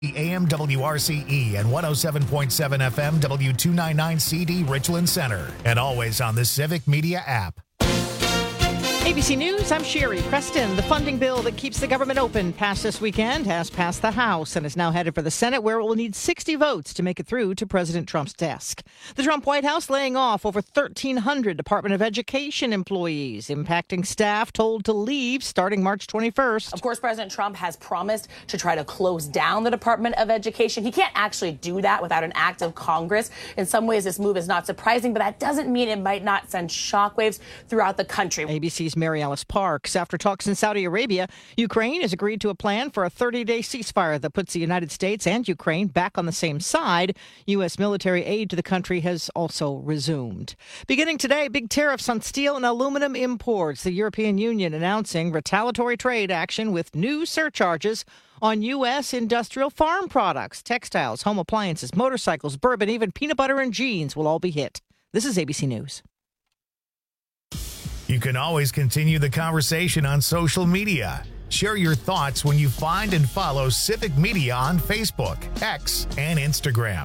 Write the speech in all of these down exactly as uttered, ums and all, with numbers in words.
A M W R C E and one oh seven point seven F M W two ninety-nine C D Richland Center. And always on the Civic Media app. A B C News, I'm Sherry Preston. The funding bill that keeps the government open passed this weekend has passed the House and is now headed for the Senate, where it will need sixty votes to make it through to President Trump's desk. The Trump White House laying off over thirteen hundred Department of Education employees, impacting staff told to leave starting March twenty-first. Of course, President Trump has promised to try to close down the Department of Education. He can't actually do that without an act of Congress. In some ways, this move is not surprising, but that doesn't mean it might not send shockwaves throughout the country. A B C's Mary Alice Parks. After talks in Saudi Arabia, Ukraine has agreed to a plan for a thirty-day ceasefire that puts the United States and Ukraine back on the same side. U S military aid to the country has also resumed. Beginning today, big tariffs on steel and aluminum imports. The European Union announcing retaliatory trade action with new surcharges on U S industrial farm products, textiles, home appliances, motorcycles, bourbon, even peanut butter and jeans will all be hit. This is A B C News. You can always continue the conversation on social media. Share your thoughts when you find and follow Civic Media on Facebook, X, and Instagram.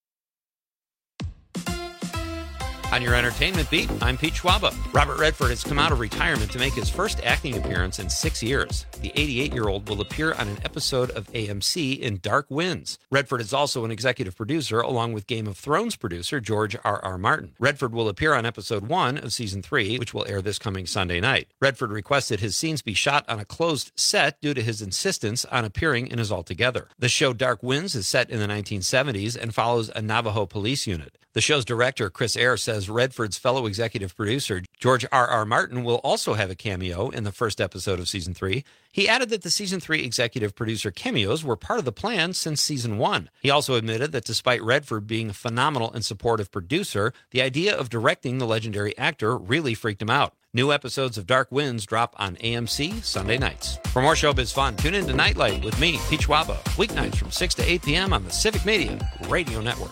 On your entertainment beat, I'm Pete Schwaba. Robert Redford has come out of retirement to make his first acting appearance in six years. The eighty-eight-year-old will appear on an episode of A M C in Dark Winds. Redford is also an executive producer, along with Game of Thrones producer George R R. Martin. Redford will appear on episode one of season three, which will air this coming Sunday night. Redford requested his scenes be shot on a closed set due to his insistence on appearing in his Altogether. The show Dark Winds is set in the nineteen seventies and follows a Navajo police unit. The show's director, Chris Eyre, says Redford's fellow executive producer, George R R. Martin, will also have a cameo in the first episode of season three. He added that the season three executive producer cameos were part of the plan since season one. He also admitted that despite Redford being a phenomenal and supportive producer, the idea of directing the legendary actor really freaked him out. New episodes of Dark Winds drop on A M C Sunday nights. For more showbiz fun, tune in to Nightlight with me, Pete Schwaba, weeknights from six to eight p.m. on the Civic Media Radio Network.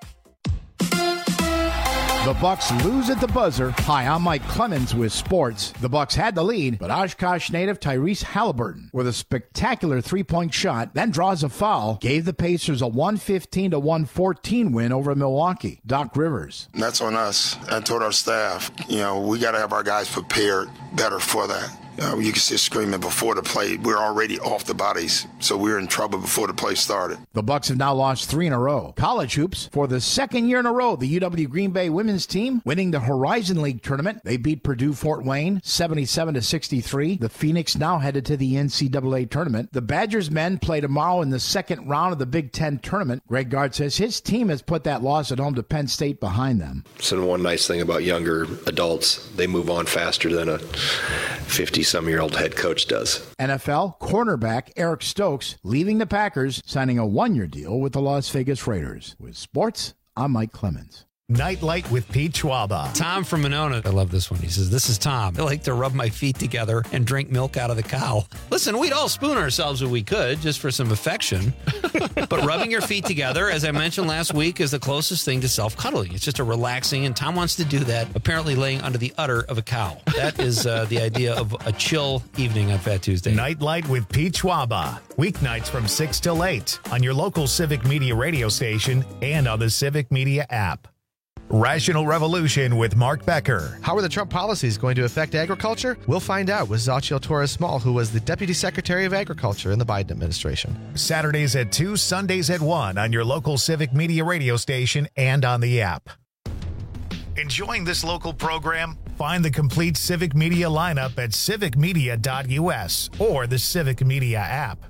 The Bucks lose at the buzzer. Hi, I'm Mike Clemens with sports. The Bucks had the lead, but Oshkosh native Tyrese Halliburton, with a spectacular three-point shot, then draws a foul, gave the Pacers a one fifteen to one fourteen win over Milwaukee. Doc Rivers. That's on us. I told our staff, you know, we got to have our guys prepared better for that. Uh, you can see screaming before the play. We're already off the bodies, so we were in trouble before the play started. The Bucks have now lost three in a row. College hoops, for the second year in a row, the U W Green Bay women's team winning the Horizon League tournament. They beat Purdue Fort Wayne seventy-seven to sixty-three. The Phoenix now headed to the N C double A tournament. The Badgers men play tomorrow in the second round of the Big Ten tournament. Greg Gard says his team has put that loss at home to Penn State behind them. So one nice thing about younger adults, they move on faster than a fifty-some-year-old head coach does. N F L cornerback Eric Stokes leaving the Packers, signing a one-year deal with the Las Vegas Raiders. With sports, I'm Mike Clemens. Nightlight with Pete Schwaba. Tom from Monona. I love this one. He says, this is Tom. I like to rub my feet together and drink milk out of the cow. Listen, we'd all spoon ourselves if we could, just for some affection. But rubbing your feet together, as I mentioned last week, is the closest thing to self-cuddling. It's just a relaxing, and Tom wants to do that, apparently laying under the udder of a cow. That is uh, the idea of a chill evening on Fat Tuesday. Nightlight with Pete Schwaba. Weeknights from six till eight on your local Civic Media radio station and on the Civic Media app. Rational Revolution with Mark Becker. How are the Trump policies going to affect agriculture? We'll find out with Xochitl Torres-Small, who was the Deputy Secretary of Agriculture in the Biden administration. Saturdays at two, Sundays at one on your local Civic Media radio station and on the app. Enjoying this local program? Find the complete Civic Media lineup at civic media dot u s or the Civic Media app.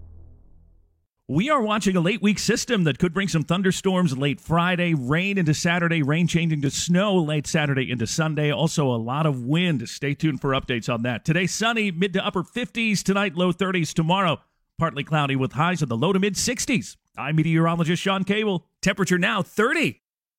We are watching a late week system that could bring some thunderstorms late Friday, rain into Saturday, rain changing to snow late Saturday into Sunday. Also a lot of wind. Stay tuned for updates on that. Today, sunny, mid to upper fifties. Tonight, low thirties. Tomorrow, partly cloudy with highs in the low to mid sixties. I'm meteorologist Sean Cable. Temperature now thirty.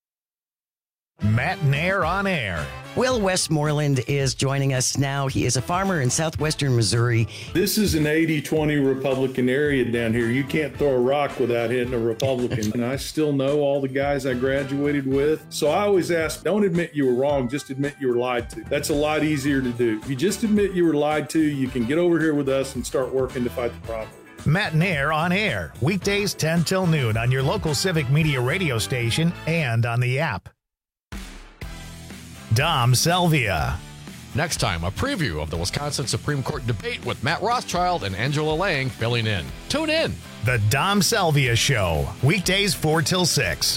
Matt Nair on air. Will Westmoreland is joining us now. He is a farmer in southwestern Missouri. This is an eighty twenty Republican area down here. You can't throw a rock without hitting a Republican. And I still know all the guys I graduated with. So I always ask, don't admit you were wrong, just admit you were lied to. That's a lot easier to do. If you just admit you were lied to, you can get over here with us and start working to fight the problem. Matt and Air on air, weekdays ten till noon on your local Civic Media radio station and on the app. Dom Selvia. Next time, a preview of the Wisconsin Supreme Court debate with Matt Rothschild and Angela Lang filling in. Tune in. The Dom Selvia Show, weekdays four till six.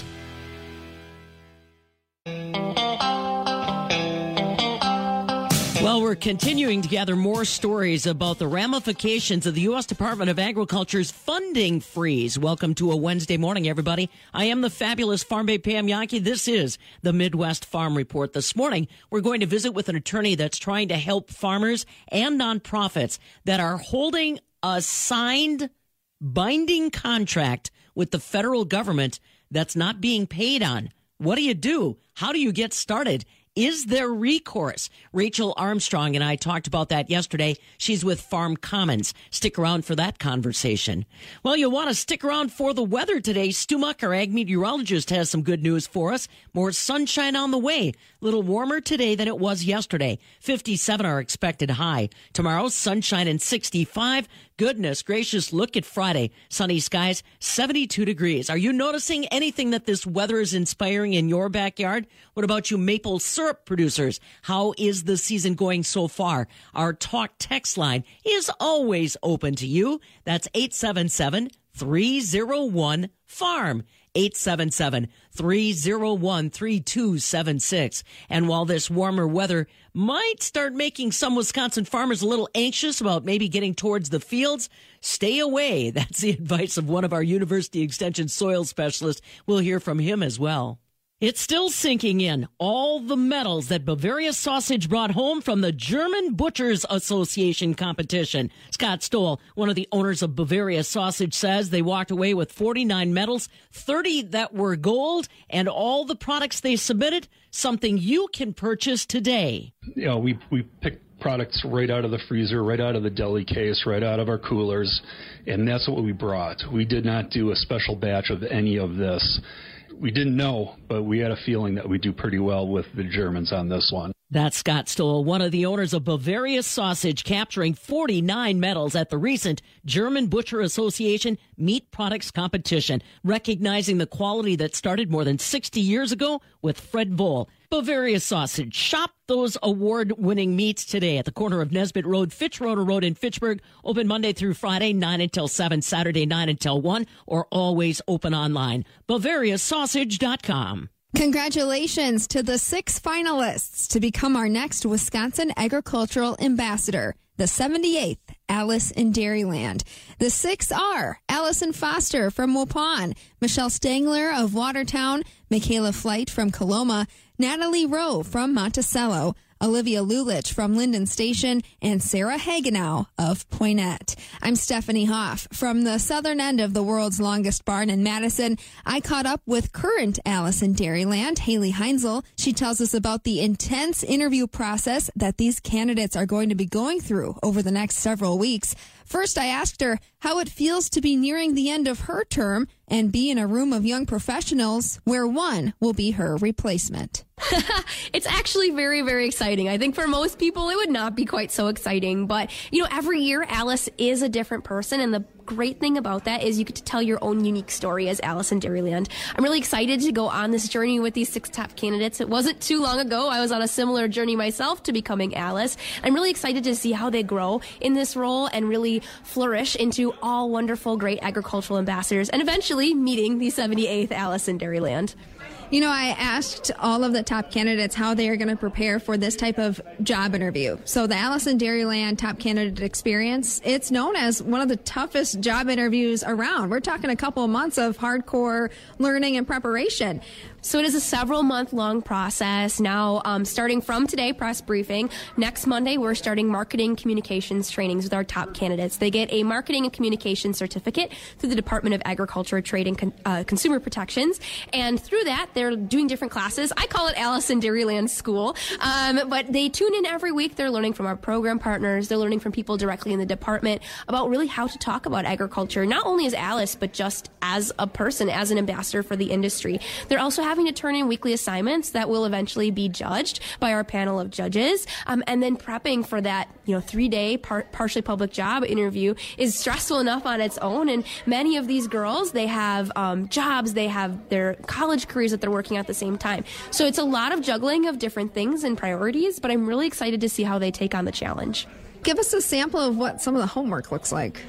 Well, we're continuing to gather more stories about the ramifications of the U S Department of Agriculture's funding freeze. Welcome to a Wednesday morning, everybody. I am the fabulous Farm Babe Pam Yankee. This is the Midwest Farm Report. This morning, we're going to visit with an attorney that's trying to help farmers and nonprofits that are holding a signed binding contract with the federal government that's not being paid on. What do you do? How do you get started? Is there recourse? Rachel Armstrong and I talked about that yesterday. She's with Farm Commons. Stick around for that conversation. Well, you'll want to stick around for the weather today. Stu Muck, our ag meteorologist, has some good news for us. More sunshine on the way. A little warmer today than it was yesterday. fifty-seven our expected high. Tomorrow, sunshine and sixty-five. Goodness gracious, look at Friday. Sunny skies, seventy-two degrees. Are you noticing anything that this weather is inspiring in your backyard? What about you maple syrup producers? How is the season going so far? Our talk text line is always open to you. That's eight seven seven, three oh one, farm. eight seven seven, three oh one, three two seven six. And while this warmer weather might start making some Wisconsin farmers a little anxious about maybe getting towards the fields, stay away. That's the advice of one of our University Extension soil specialists. We'll hear from him as well. It's still sinking in. All the medals that Bavaria Sausage brought home from the German Butchers Association competition. Scott Stoll, one of the owners of Bavaria Sausage, says they walked away with forty-nine medals, thirty that were gold, and all the products they submitted, something you can purchase today. You know, we, we picked products right out of the freezer, right out of the deli case, right out of our coolers, and that's what we brought. We did not do a special batch of any of this. We didn't know, but we had a feeling that we'd do pretty well with the Germans on this one. That's Scott Stoll, one of the owners of Bavaria Sausage, capturing forty-nine medals at the recent German Butcher Association Meat Products Competition, recognizing the quality that started more than sixty years ago with Fred Voll. Bavaria Sausage. Shop those award-winning meats today at the corner of Nesbitt Road, Fitzroder Road in Fitchburg. Open Monday through Friday, nine until seven, Saturday, nine until one, or always open online. Bavaria Sausage dot com. Congratulations to the six finalists to become our next Wisconsin Agricultural Ambassador, the seventy-eighth Alice in Dairyland. The six are Allison Foster from Waupun, Michelle Stangler of Watertown, Michaela Flight from Coloma, Natalie Rowe from Monticello, Olivia Lulich from Linden Station, and Sarah Hagenow of Poinet. I'm Stephanie Hoff. From the southern end of the world's longest barn in Madison, I caught up with current Alice in Dairyland, Haley Heinzel. She tells us about the intense interview process that these candidates are going to be going through over the next several weeks. First, I asked her how it feels to be nearing the end of her term and be in a room of young professionals where one will be her replacement. It's actually very, very exciting. I think for most people, it would not be quite so exciting. But, you know, every year, Alice is a different person. And the great thing about that is you get to tell your own unique story as Alice in Dairyland. I'm really excited to go on this journey with these six top candidates. It wasn't too long ago. I was on a similar journey myself to becoming Alice. I'm really excited to see how they grow in this role and really flourish into all wonderful, great agricultural ambassadors and eventually meeting the seventy-eighth Alice in Dairyland. You know, I asked all of the top candidates how they are going to prepare for this type of job interview. So the Alice in Dairyland Top Candidate Experience, it's known as one of the toughest job interviews around. We're talking a couple of months of hardcore learning and preparation. So it is a several month long process. Now, um, starting from today, press briefing. Next Monday, we're starting marketing communications trainings with our top candidates. They get a marketing and communications certificate through the Department of Agriculture, Trade, and Con- uh, Consumer Protections. And through that, they're doing different classes. I call it Alice in Dairyland School. Um, but they tune in every week. They're learning from our program partners. They're learning from people directly in the department about really how to talk about agriculture, not only as Alice, but just as a person, as an ambassador for the industry. They're also having having to turn in weekly assignments that will eventually be judged by our panel of judges, um, and then prepping for that, you know, three-day par- partially public job interview is stressful enough on its own. And many of these girls, they have um, jobs, they have their college careers that they're working at the same time. So it's a lot of juggling of different things and priorities, but I'm really excited to see how they take on the challenge. Give us a sample of what some of the homework looks like.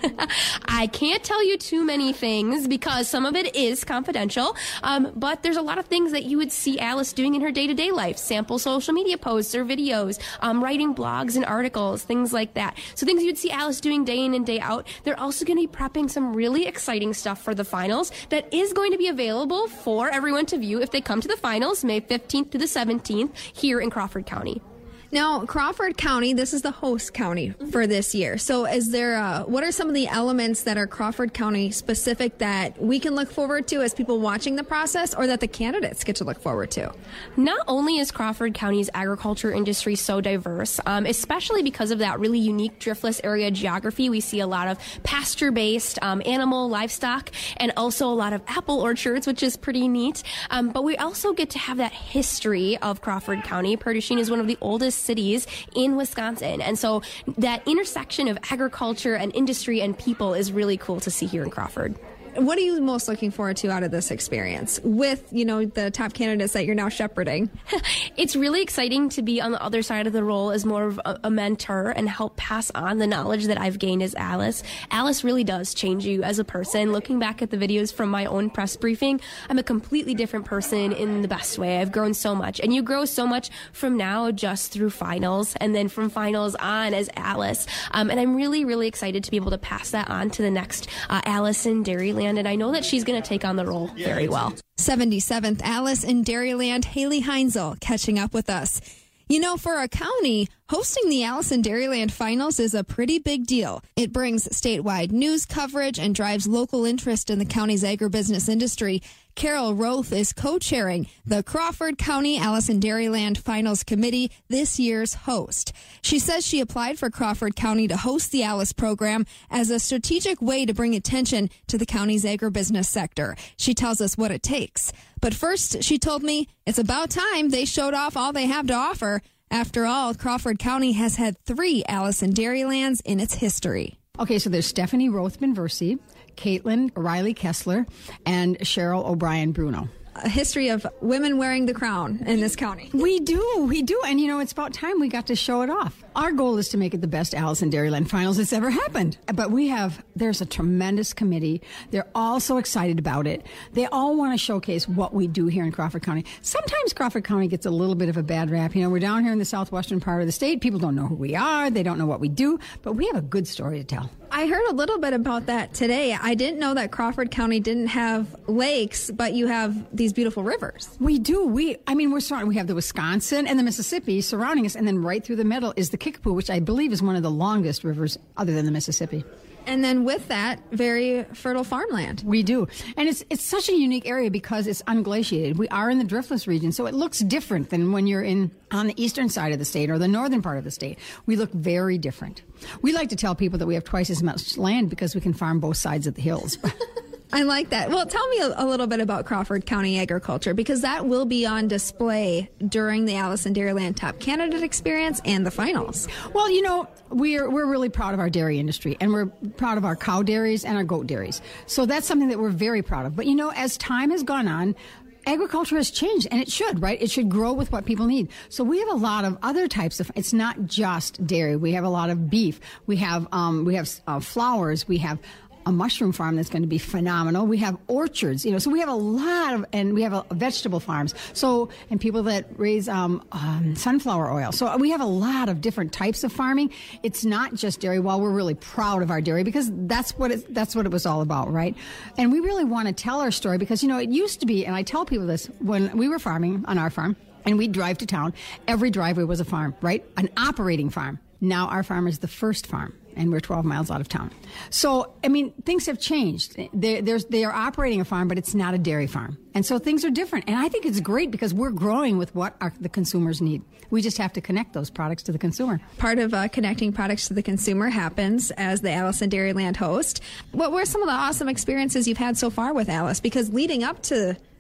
I can't tell you too many things because some of it is confidential, um, but there's a lot of things that you would see Alice doing in her day-to-day life. Sample social media posts or videos, um, writing blogs and articles, things like that. So things you'd see Alice doing day in and day out. They're also going to be prepping some really exciting stuff for the finals that is going to be available for everyone to view if they come to the finals May fifteenth to the seventeenth here in Crawford County. Now, Crawford County, this is the host county for this year. So is there, uh, what are some of the elements that are Crawford County specific that we can look forward to as people watching the process, or that the candidates get to look forward to? Not only is Crawford County's agriculture industry so diverse, um, especially because of that really unique driftless area geography, we see a lot of pasture-based um, animal, livestock, and also a lot of apple orchards, which is pretty neat. Um, but we also get to have that history of Crawford County. Purducene is one of the oldest cities in Wisconsin. And so that intersection of agriculture and industry and people is really cool to see here in Crawford. What are you most looking forward to out of this experience with, you know, the top candidates that you're now shepherding? It's really exciting to be on the other side of the role as more of a, a mentor and help pass on the knowledge that I've gained as Alice. Alice really does change you as a person. Looking back at the videos from my own press briefing, I'm a completely different person in the best way. I've grown so much, and you grow so much from now just through finals, and then from finals on as Alice. Um, and I'm really, really excited to be able to pass that on to the next uh, Alice in Dairyland. And I know that she's going to take on the role very well. seventy-seventh Alice in Dairyland, Haley Heinzel, catching up with us. You know, for a county, hosting the Alice in Dairyland Finals is a pretty big deal. It brings statewide news coverage and drives local interest in the county's agribusiness industry. Carol Roth is co-chairing the Crawford County Alice in Dairyland Finals Committee, this year's host. She says she applied for Crawford County to host the Alice program as a strategic way to bring attention to the county's agribusiness sector. She tells us what it takes. But first, she told me it's about time they showed off all they have to offer. After all, Crawford County has had three Alice in Dairylands in its history. Okay, so there's Stephanie Rothman-Versey, Caitlin Riley Kessler, and Cheryl O'Brien Bruno. A history of women wearing the crown in this county. We do, we do. And, you know, it's about time we got to show it off. Our goal is to make it the best Alice in Dairyland Finals that's ever happened. But we have, there's a tremendous committee. They're all so excited about it. They all want to showcase what we do here in Crawford County. Sometimes Crawford County gets a little bit of a bad rap. You know, we're down here in the southwestern part of the state. People don't know who we are. They don't know what we do. But we have a good story to tell. I heard a little bit about that today. I didn't know that Crawford County didn't have lakes, but you have these beautiful rivers. We do. We, I mean, we're surrounded. We have the Wisconsin and the Mississippi surrounding us, and then right through the middle is the Kickapoo, which I believe is one of the longest rivers other than the Mississippi. And then with that, very fertile farmland. We do. And it's it's such a unique area because it's unglaciated. We are in the driftless region, so it looks different than when you're in on the eastern side of the state or the northern part of the state. We look very different. We like to tell people that we have twice as much land because we can farm both sides of the hills. I like that. Well, tell me a, a little bit about Crawford County agriculture, because that will be on display during the Alice in Dairyland Top Candidate Experience and the finals. Well, you know, we're we're really proud of our dairy industry, and we're proud of our cow dairies and our goat dairies. So that's something that we're very proud of. But, you know, as time has gone on, agriculture has changed, and it should, right? It should grow with what people need. So we have a lot of other types of, it's not just dairy. We have a lot of beef. We have, um, we have uh, flowers. We have a mushroom farm that's going to be phenomenal. We have orchards, you know, so we have a lot of, and we have a, vegetable farms. So, and people that raise um, um, sunflower oil. So we have a lot of different types of farming. It's not just dairy. While we're really proud of our dairy, because that's what it, that's what it was all about, right? And we really want to tell our story because, you know, it used to be, and I tell people this, when we were farming on our farm and we'd drive to town, every driveway was a farm, right? An operating farm. Now our farm is the first farm, and we're twelve miles out of town. So, I mean, things have changed. They, there's, they are operating a farm, but it's not a dairy farm. And so things are different. And I think it's great because we're growing with what our, the consumers need. We just have to connect those products to the consumer. Part of uh, connecting products to the consumer happens as the Alice in Dairyland host. What were some of the awesome experiences you've had so far with Alice? Because leading up to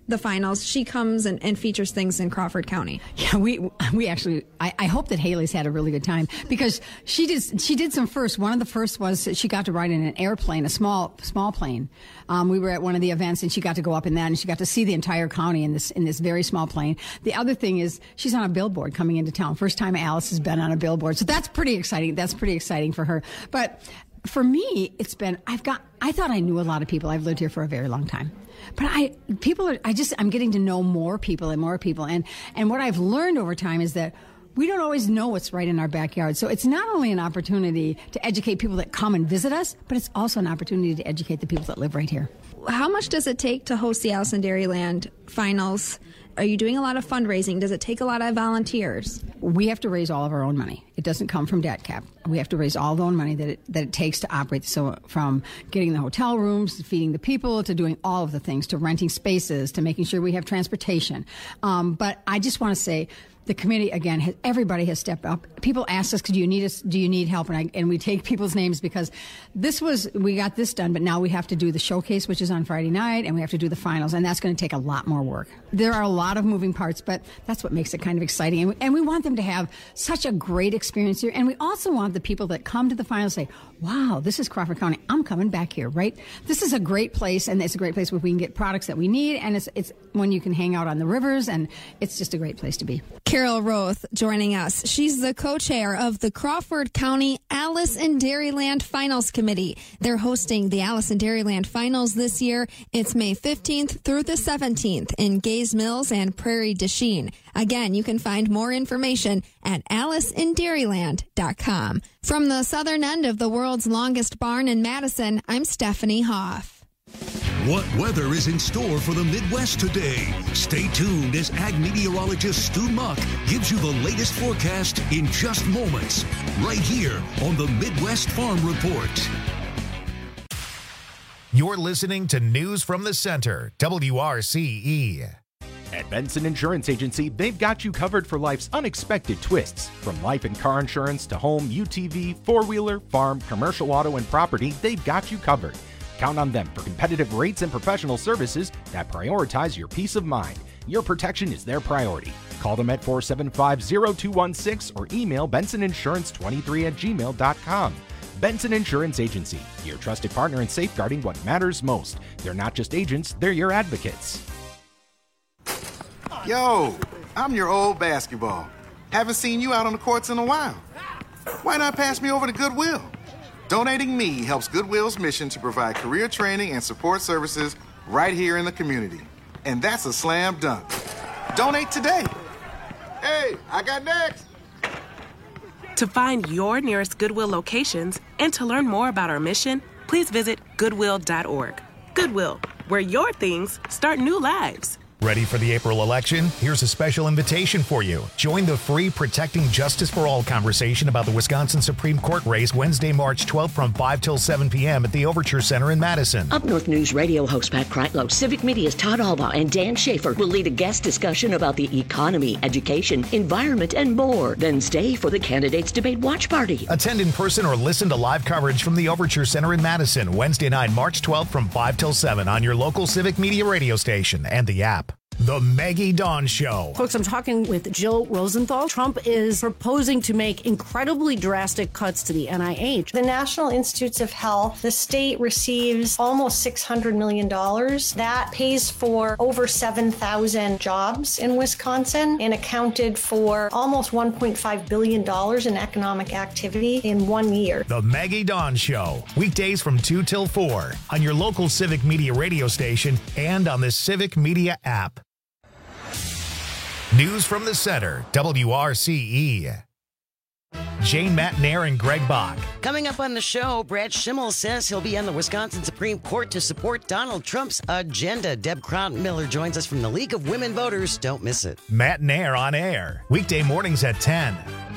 the finals. She comes and, and features things in Crawford County. Yeah, we we actually, I, I hope that Haley's had a really good time because she did she did some firsts. One of the first was that she got to ride in an airplane, a small small plane. Um, we were at one of the events and she got to go up in that and she got to see the entire county in this in this very small plane. The other thing is she's on a billboard coming into town. First time Alice has been on a billboard, so that's pretty exciting. That's pretty exciting for her. But for me, it's been I've got I thought I knew a lot of people. I've lived here for a very long time. But I, people are, I just, I'm getting to know more people and more people. And, and what I've learned over time is that we don't always know what's right in our backyard. So it's not only an opportunity to educate people that come and visit us, but it's also an opportunity to educate the people that live right here. How much does it take to host the Alice in Dairyland finals? Are you doing a lot of fundraising? Does it take a lot of volunteers? We have to raise all of our own money. It doesn't come from debt cap. We have to raise all the own money that it, that it takes to operate. So from getting the hotel rooms, to feeding the people, to doing all of the things, to renting spaces, to making sure we have transportation. Um, but I just want to say, the committee, again, has, everybody has stepped up. People ask us, do you need us, do you need help? And, I, and we take people's names because this was, we got this done, but now we have to do the showcase, which is on Friday night, and we have to do the finals, and that's going to take a lot more work. There are a lot of moving parts, but that's what makes it kind of exciting. And we, and we want them to have such a great experience here. And we also want the people that come to the finals to say, wow, this is Crawford County. I'm coming back here, right? This is a great place, and it's a great place where we can get products that we need, and it's, it's when you can hang out on the rivers, and it's just a great place to be. Carol Roth joining us. She's the co-chair of the Crawford County Alice in Dairyland Finals Committee. They're hosting the Alice in Dairyland Finals this year. It's May fifteenth through the seventeenth in Gays Mills and Prairie du Chien. Again, you can find more information at alice in dairyland dot com. From the southern end of the world's longest barn in Madison, I'm Stephanie Hoff. What weather is in store for the Midwest today? Stay tuned as ag meteorologist Stu Muck gives you the latest forecast in just moments, right here on the Midwest Farm Report. You're listening to News from the Center, W R C E. At Benson Insurance Agency, they've got you covered for life's unexpected twists. From life and car insurance to home, U T V, four-wheeler, farm, commercial auto, and property, they've got you covered. Count on them for competitive rates and professional services that prioritize your peace of mind. Your protection is their priority. Call them at four seven five, zero two one six or email benson insurance twenty-three at gmail dot com. Benson Insurance Agency, your trusted partner in safeguarding what matters most. They're not just agents, they're your advocates. Yo, I'm your old basketball. Haven't seen you out on the courts in a while. Why not pass me over to Goodwill? Donating me helps Goodwill's mission to provide career training and support services right here in the community. And that's a slam dunk. Donate today. Hey, I got next. To find your nearest Goodwill locations and to learn more about our mission, please visit goodwill dot org. Goodwill, where your things start new lives. Ready for the April election? Here's a special invitation for you. Join the free Protecting Justice for All conversation about the Wisconsin Supreme Court race Wednesday, March twelfth from five till seven p.m. at the Overture Center in Madison. Up North News Radio host Pat Kreitlow, Civic Media's Todd Alba, and Dan Schaefer will lead a guest discussion about the economy, education, environment, and more. Then stay for the Candidates Debate Watch Party. Attend in person or listen to live coverage from the Overture Center in Madison, Wednesday night, March twelfth from five till seven on your local Civic Media radio station and the app. The Maggie Dawn Show. Folks, I'm talking with Jill Rosenthal. Trump is proposing to make incredibly drastic cuts to the N I H. The National Institutes of Health, the state receives almost six hundred million dollars. That pays for over seven thousand jobs in Wisconsin and accounted for almost one point five billion dollars in economic activity in one year. The Maggie Dawn Show. Weekdays from two till four on your local Civic Media radio station and on the Civic Media app. News from the Center, W R C E. Jane Matnair and Greg Bach. Coming up on the show, Brad Schimmel says he'll be on the Wisconsin Supreme Court to support Donald Trump's agenda. Deb Miller joins us from the League of Women Voters. Don't miss it. Matnair on air, weekday mornings at ten.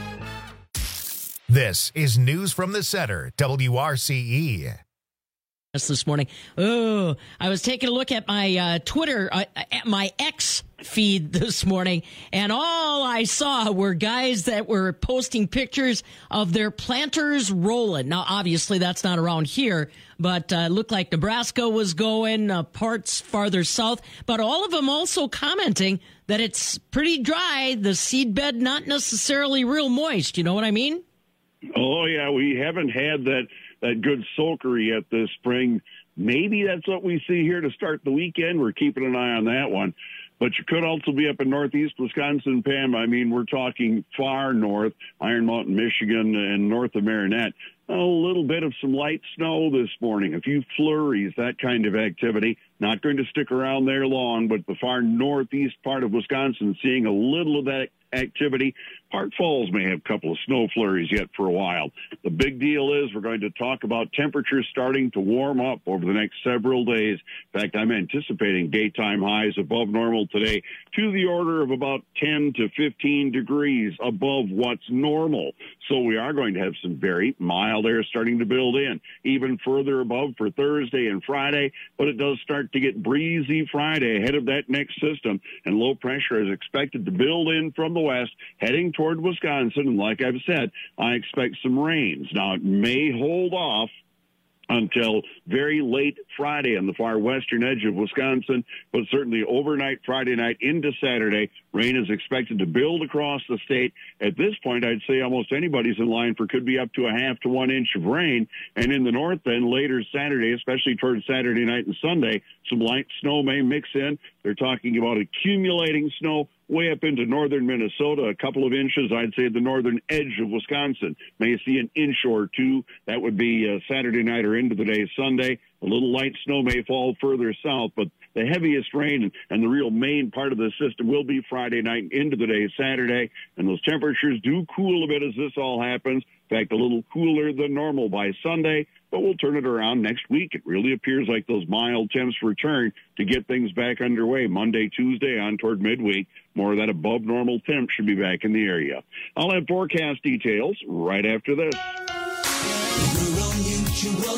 This is News from the Center, W R C E. This morning. Oh, I was taking a look at my uh, Twitter, uh, at my X feed this morning, and all I saw were guys that were posting pictures of their planters rolling. Now, obviously, that's not around here, but uh, looked like Nebraska was going, uh, parts farther south. But all of them also commenting that it's pretty dry, the seed bed not necessarily real moist. You know what I mean? Oh, yeah, we haven't had that, that good soaker yet this spring. Maybe that's what we see here to start the weekend. We're keeping an eye on that one. But you could also be up in northeast Wisconsin, Pam. I mean, we're talking far north, Iron Mountain, Michigan, and north of Marinette. A little bit of some light snow this morning, a few flurries, that kind of activity. Not going to stick around there long, but the far northeast part of Wisconsin seeing a little of that activity. Park Falls may have a couple of snow flurries yet for a while. The big deal is we're going to talk about temperatures starting to warm up over the next several days. In fact, I'm anticipating daytime highs above normal today to the order of about ten to fifteen degrees above what's normal. So we are going to have some very mild air starting to build in, even further above for Thursday and Friday, but it does start to get breezy Friday ahead of that next system, and low pressure is expected to build in from the west, heading toward Wisconsin. And like I've said, I expect some rains. Now, it may hold off until very late Friday on the far western edge of Wisconsin, but certainly overnight Friday night into Saturday, rain is expected to build across the state. At this point, I'd say almost anybody's in line for could be up to a half to one inch of rain. And in the north then, later Saturday, especially towards Saturday night and Sunday, some light snow may mix in. They're talking about accumulating snow way up into northern Minnesota, a couple of inches. I'd say the northern edge of Wisconsin may see an inch or two. That would be uh, Saturday night or into the day Sunday. A little light snow may fall further south, but the heaviest rain and, and the real main part of the system will be Friday night and into the day Saturday. And those temperatures do cool a bit as this all happens. In fact, a little cooler than normal by Sunday, but we'll turn it around next week. It really appears like those mild temps return to get things back underway. Monday, Tuesday, on toward midweek. More of that above normal temp should be back in the area. I'll have forecast details right after this. Rural Mutual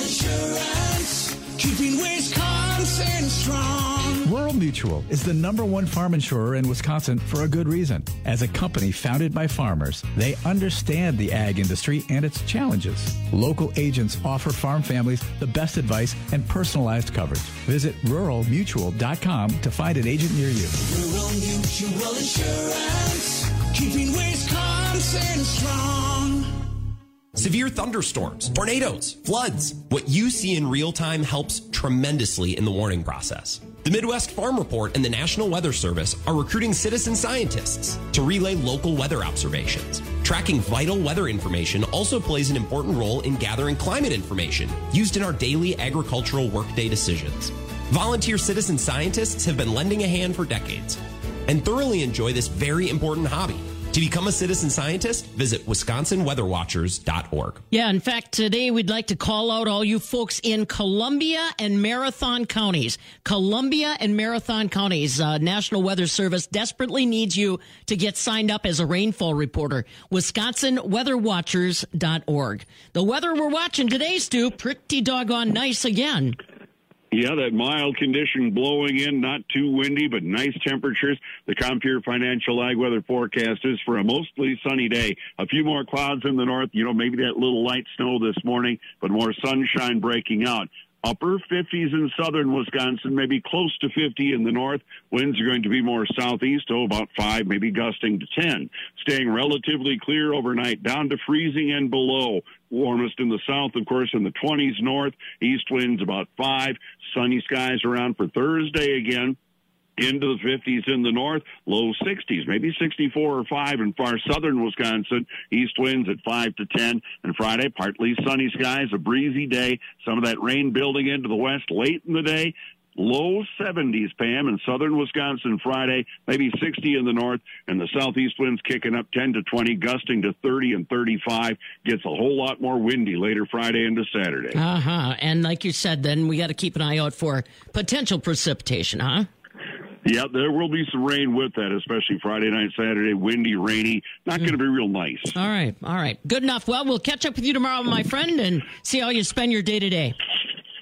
Insurance, keeping Wisconsin strong. Rural Mutual is the number one farm insurer in Wisconsin for a good reason. As a company founded by farmers, they understand the ag industry and its challenges. Local agents offer farm families the best advice and personalized coverage. Visit rural mutual dot com to find an agent near you. Rural Mutual Insurance, keeping Wisconsin strong. Severe thunderstorms, tornadoes, floods. What you see in real time helps tremendously in the warning process. The Midwest Farm Report and the National Weather Service are recruiting citizen scientists to relay local weather observations. Tracking vital weather information also plays an important role in gathering climate information used in our daily agricultural workday decisions. Volunteer citizen scientists have been lending a hand for decades and thoroughly enjoy this very important hobby. To become a citizen scientist, visit wisconsin weather watchers dot org. Yeah, in fact, today we'd like to call out all you folks in Columbia and Marathon counties. Columbia and Marathon counties. Uh, National Weather Service desperately needs you to get signed up as a rainfall reporter. wisconsin weather watchers dot org. The weather we're watching today, Stu, pretty doggone nice again. Yeah, that mild condition blowing in, not too windy, but nice temperatures. The Compeer Financial Ag Weather forecast is for a mostly sunny day. A few more clouds in the north, you know, maybe that little light snow this morning, but more sunshine breaking out. Upper fifties in southern Wisconsin, maybe close to fifty in the north. Winds are going to be more southeast, oh, about five, maybe gusting to ten. Staying relatively clear overnight, down to freezing and below. Warmest in the south, of course, in the twenties north. East winds about five. Sunny skies around for Thursday again. Into the fifties in the north, low sixties, maybe sixty-four or five in far southern Wisconsin. East winds at five to ten. And Friday, partly sunny skies, a breezy day. Some of that rain building into the west late in the day. Low seventies, Pam, in southern Wisconsin Friday, maybe sixty in the north, and the southeast winds kicking up ten to twenty, gusting to thirty and thirty-five. Gets a whole lot more windy later Friday into Saturday. Uh-huh. And like you said, then we got to keep an eye out for potential precipitation, huh? Yeah, there will be some rain with that, especially Friday night, Saturday, windy, rainy. Not going to be real nice. All right, all right. Good enough. Well, we'll catch up with you tomorrow, my friend, and see how you spend your day today.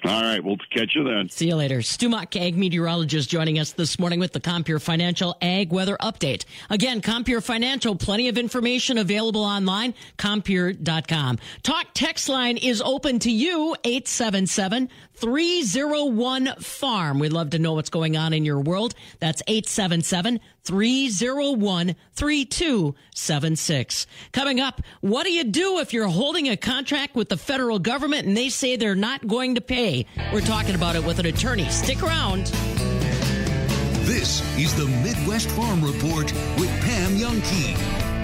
All right, we'll catch you then. See you later. Stu Muck, ag meteorologist, joining us this morning with the Compure Financial Ag Weather Update. Again, Compure Financial, plenty of information available online, compure dot com. Talk text line is open to you, eight seven seven, three oh one, farm. We'd love to know what's going on in your world. That's eight seven seven, three oh one, three two seven six. Coming up, what do you do if you're holding a contract with the federal government and they say they're not going to pay? We're talking about it with an attorney. Stick around. This is the Midwest Farm Report with Pam Youngkey.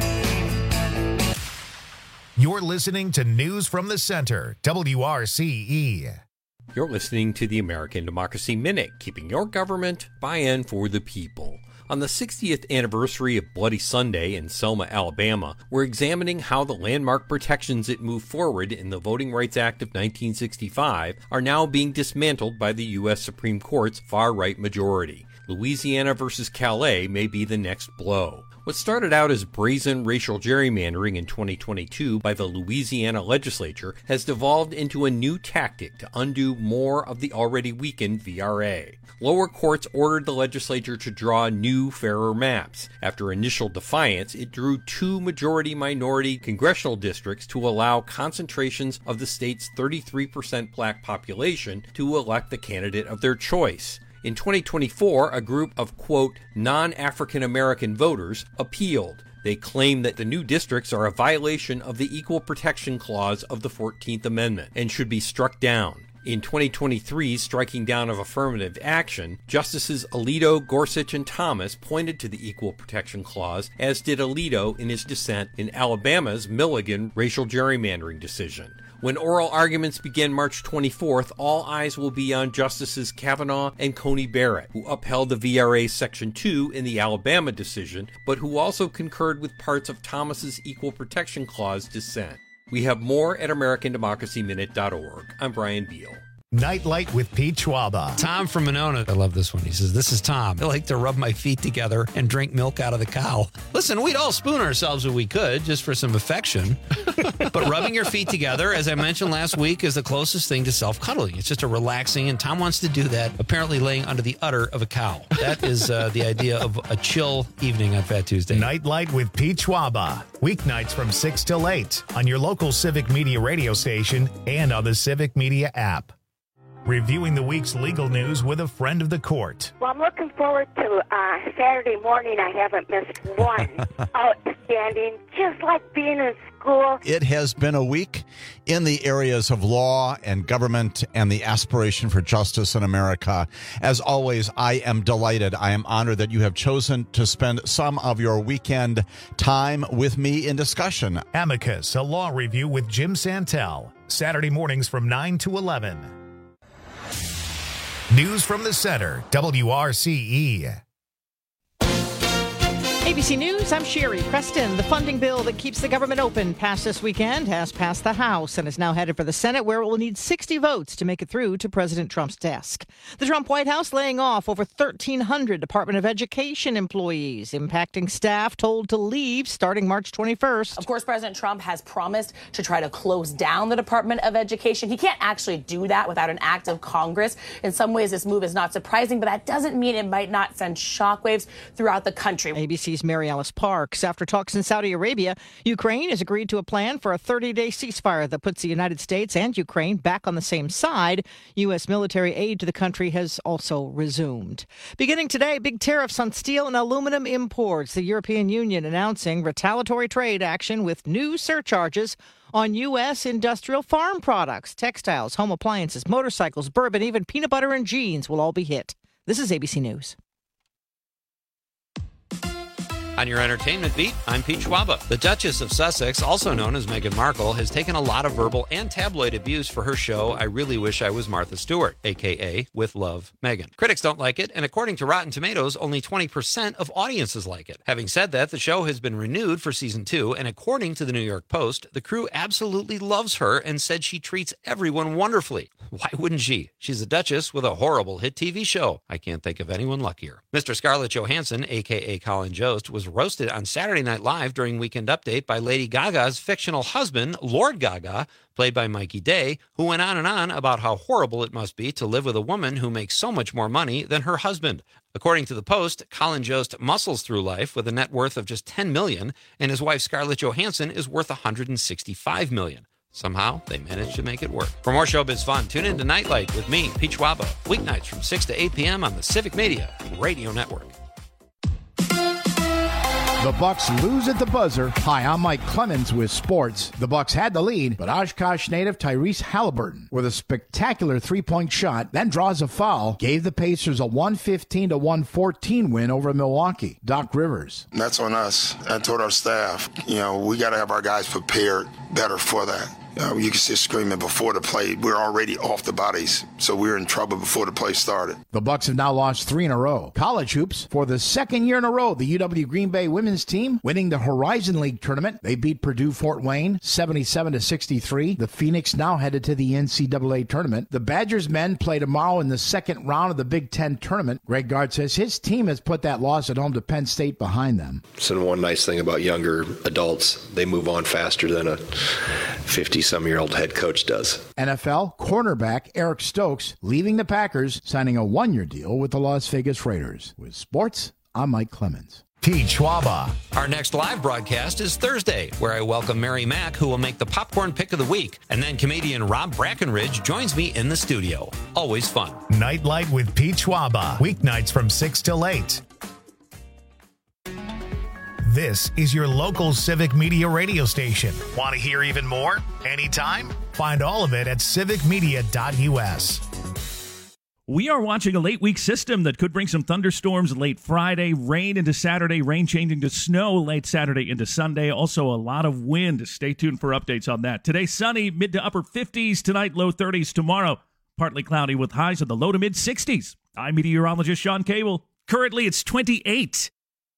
You're listening to News from the Center, W R C E. You're listening to the American Democracy Minute, keeping your government buy-in for the people. On the sixtieth anniversary of Bloody Sunday in Selma, Alabama, we're examining how the landmark protections that moved forward in the Voting Rights Act of nineteen sixty-five are now being dismantled by the U S Supreme Court's far-right majority. Louisiana versus Calais may be the next blow. What started out as brazen racial gerrymandering in twenty twenty-two by the Louisiana legislature has devolved into a new tactic to undo more of the already weakened V R A. Lower courts ordered the legislature to draw new, fairer maps. After initial defiance, it drew two majority-minority congressional districts to allow concentrations of the state's thirty-three percent black population to elect the candidate of their choice. In twenty twenty-four, a group of, quote, non-African American voters appealed. They claim that the new districts are a violation of the Equal Protection Clause of the fourteenth Amendment and should be struck down. In twenty twenty-three's striking down of affirmative action, Justices Alito, Gorsuch, and Thomas pointed to the Equal Protection Clause, as did Alito in his dissent in Alabama's Milligan racial gerrymandering decision. When oral arguments begin March twenty-fourth, all eyes will be on Justices Kavanaugh and Coney Barrett, who upheld the V R A Section two in the Alabama decision, but who also concurred with parts of Thomas's Equal Protection Clause dissent. We have more at American Democracy Minute dot org. I'm Brian Beal. Nightlight with Pete Schwaba. Tom from Monona. I love this one. He says, this is Tom. I like to rub my feet together and drink milk out of the cow. Listen, we'd all spoon ourselves if we could, just for some affection. But rubbing your feet together, as I mentioned last week, is the closest thing to self-cuddling. It's just a relaxing, and Tom wants to do that, apparently laying under the udder of a cow. That is uh, the idea of a chill evening on Fat Tuesday. Nightlight with Pete Schwaba. Weeknights from six till eight on your local Civic Media radio station and on the Civic Media app. Reviewing the week's legal news with a friend of the court. Well, I'm looking forward to uh, Saturday morning. I haven't missed one. Outstanding, just like being in school. It has been a week in the areas of law and government and the aspiration for justice in America. As always, I am delighted. I am honored that you have chosen to spend some of your weekend time with me in discussion. Amicus, a law review with Jim Santel. Saturday mornings from nine to eleven. News from the Center, W R C E. A B C News, I'm Sherry Preston. The funding bill that keeps the government open passed this weekend has passed the House and is now headed for the Senate, where it will need sixty votes to make it through to President Trump's desk. The Trump White House laying off over thirteen hundred Department of Education employees, impacting staff told to leave starting March twenty-first. Of course, President Trump has promised to try to close down the Department of Education. He can't actually do that without an act of Congress. In some ways, this move is not surprising, but that doesn't mean it might not send shockwaves throughout the country. A B C's Mary Alice Parks. After talks in Saudi Arabia, Ukraine has agreed to a plan for a thirty-day ceasefire that puts the United States and Ukraine back on the same side. U S military aid to the country has also resumed. Beginning today, big tariffs on steel and aluminum imports. The European Union announcing retaliatory trade action with new surcharges on U S industrial farm products, textiles, home appliances, motorcycles, bourbon, even peanut butter and jeans will all be hit. This is A B C News. On your entertainment beat, I'm Pete Schwaba. The Duchess of Sussex, also known as Meghan Markle, has taken a lot of verbal and tabloid abuse for her show I Really Wish I Was Martha Stewart, a k a. With Love, Meghan. Critics don't like it, and according to Rotten Tomatoes, only twenty percent of audiences like it. Having said that, the show has been renewed for season two, and according to the New York Post, the crew absolutely loves her and said she treats everyone wonderfully. Why wouldn't she? She's a Duchess with a horrible hit T V show. I can't think of anyone luckier. Mister Scarlett Johansson, a k a. Colin Jost, was was roasted on Saturday Night Live during Weekend Update by Lady Gaga's fictional husband, Lord Gaga, played by Mikey Day, who went on and on about how horrible it must be to live with a woman who makes so much more money than her husband. According to the Post, Colin Jost muscles through life with a net worth of just ten million dollars, and his wife Scarlett Johansson is worth one hundred sixty-five million dollars. Somehow, they managed to make it work. For more showbiz fun, tune in to Nightlight with me, Peach Waba, weeknights from six to eight p.m. on the Civic Media Radio Network. The Bucks lose at the buzzer. Hi, I'm Mike Clemens with sports. The Bucks had the lead, but Oshkosh native Tyrese Halliburton, with a spectacular three-point shot, then draws a foul, gave the Pacers a one fifteen to one fourteen win over Milwaukee. Doc Rivers. That's on us. I told our staff, you know, we got to have our guys prepared better for that. Uh, you can see screaming before the play. We're already off the bodies, so we were in trouble before the play started. The Bucks have now lost three in a row. College hoops, for the second year in a row, the U W Green Bay women's team winning the Horizon League tournament. They beat Purdue Fort Wayne seventy-seven to sixty-three. The Phoenix now headed to the N C double A tournament. The Badgers men play tomorrow in the second round of the Big Ten tournament. Greg Gard says his team has put that loss at home to Penn State behind them. So one nice thing about younger adults, they move on faster than a fifty-some-year-old head coach does. N F L cornerback Eric Stokes leaving the Packers, signing a one-year deal with the Las Vegas Raiders. With sports, I'm Mike Clemens. Peach Waba. Our next live broadcast is Thursday, where I welcome Mary Mack, who will make the popcorn pick of the week. And then comedian Rob Brackenridge joins me in the studio. Always fun. Nightlight with Peach Waba. Weeknights from six till eight. This is your local Civic Media radio station. Want to hear even more? Anytime? Find all of it at civic media dot u s. We are watching a late week system that could bring some thunderstorms late Friday, rain into Saturday, rain changing to snow late Saturday into Sunday. Also a lot of wind. Stay tuned for updates on that. Today, sunny, mid to upper fifties. Tonight, low thirties. Tomorrow, partly cloudy with highs in the low to mid sixties. I'm meteorologist Sean Cable. Currently, it's twenty-eight.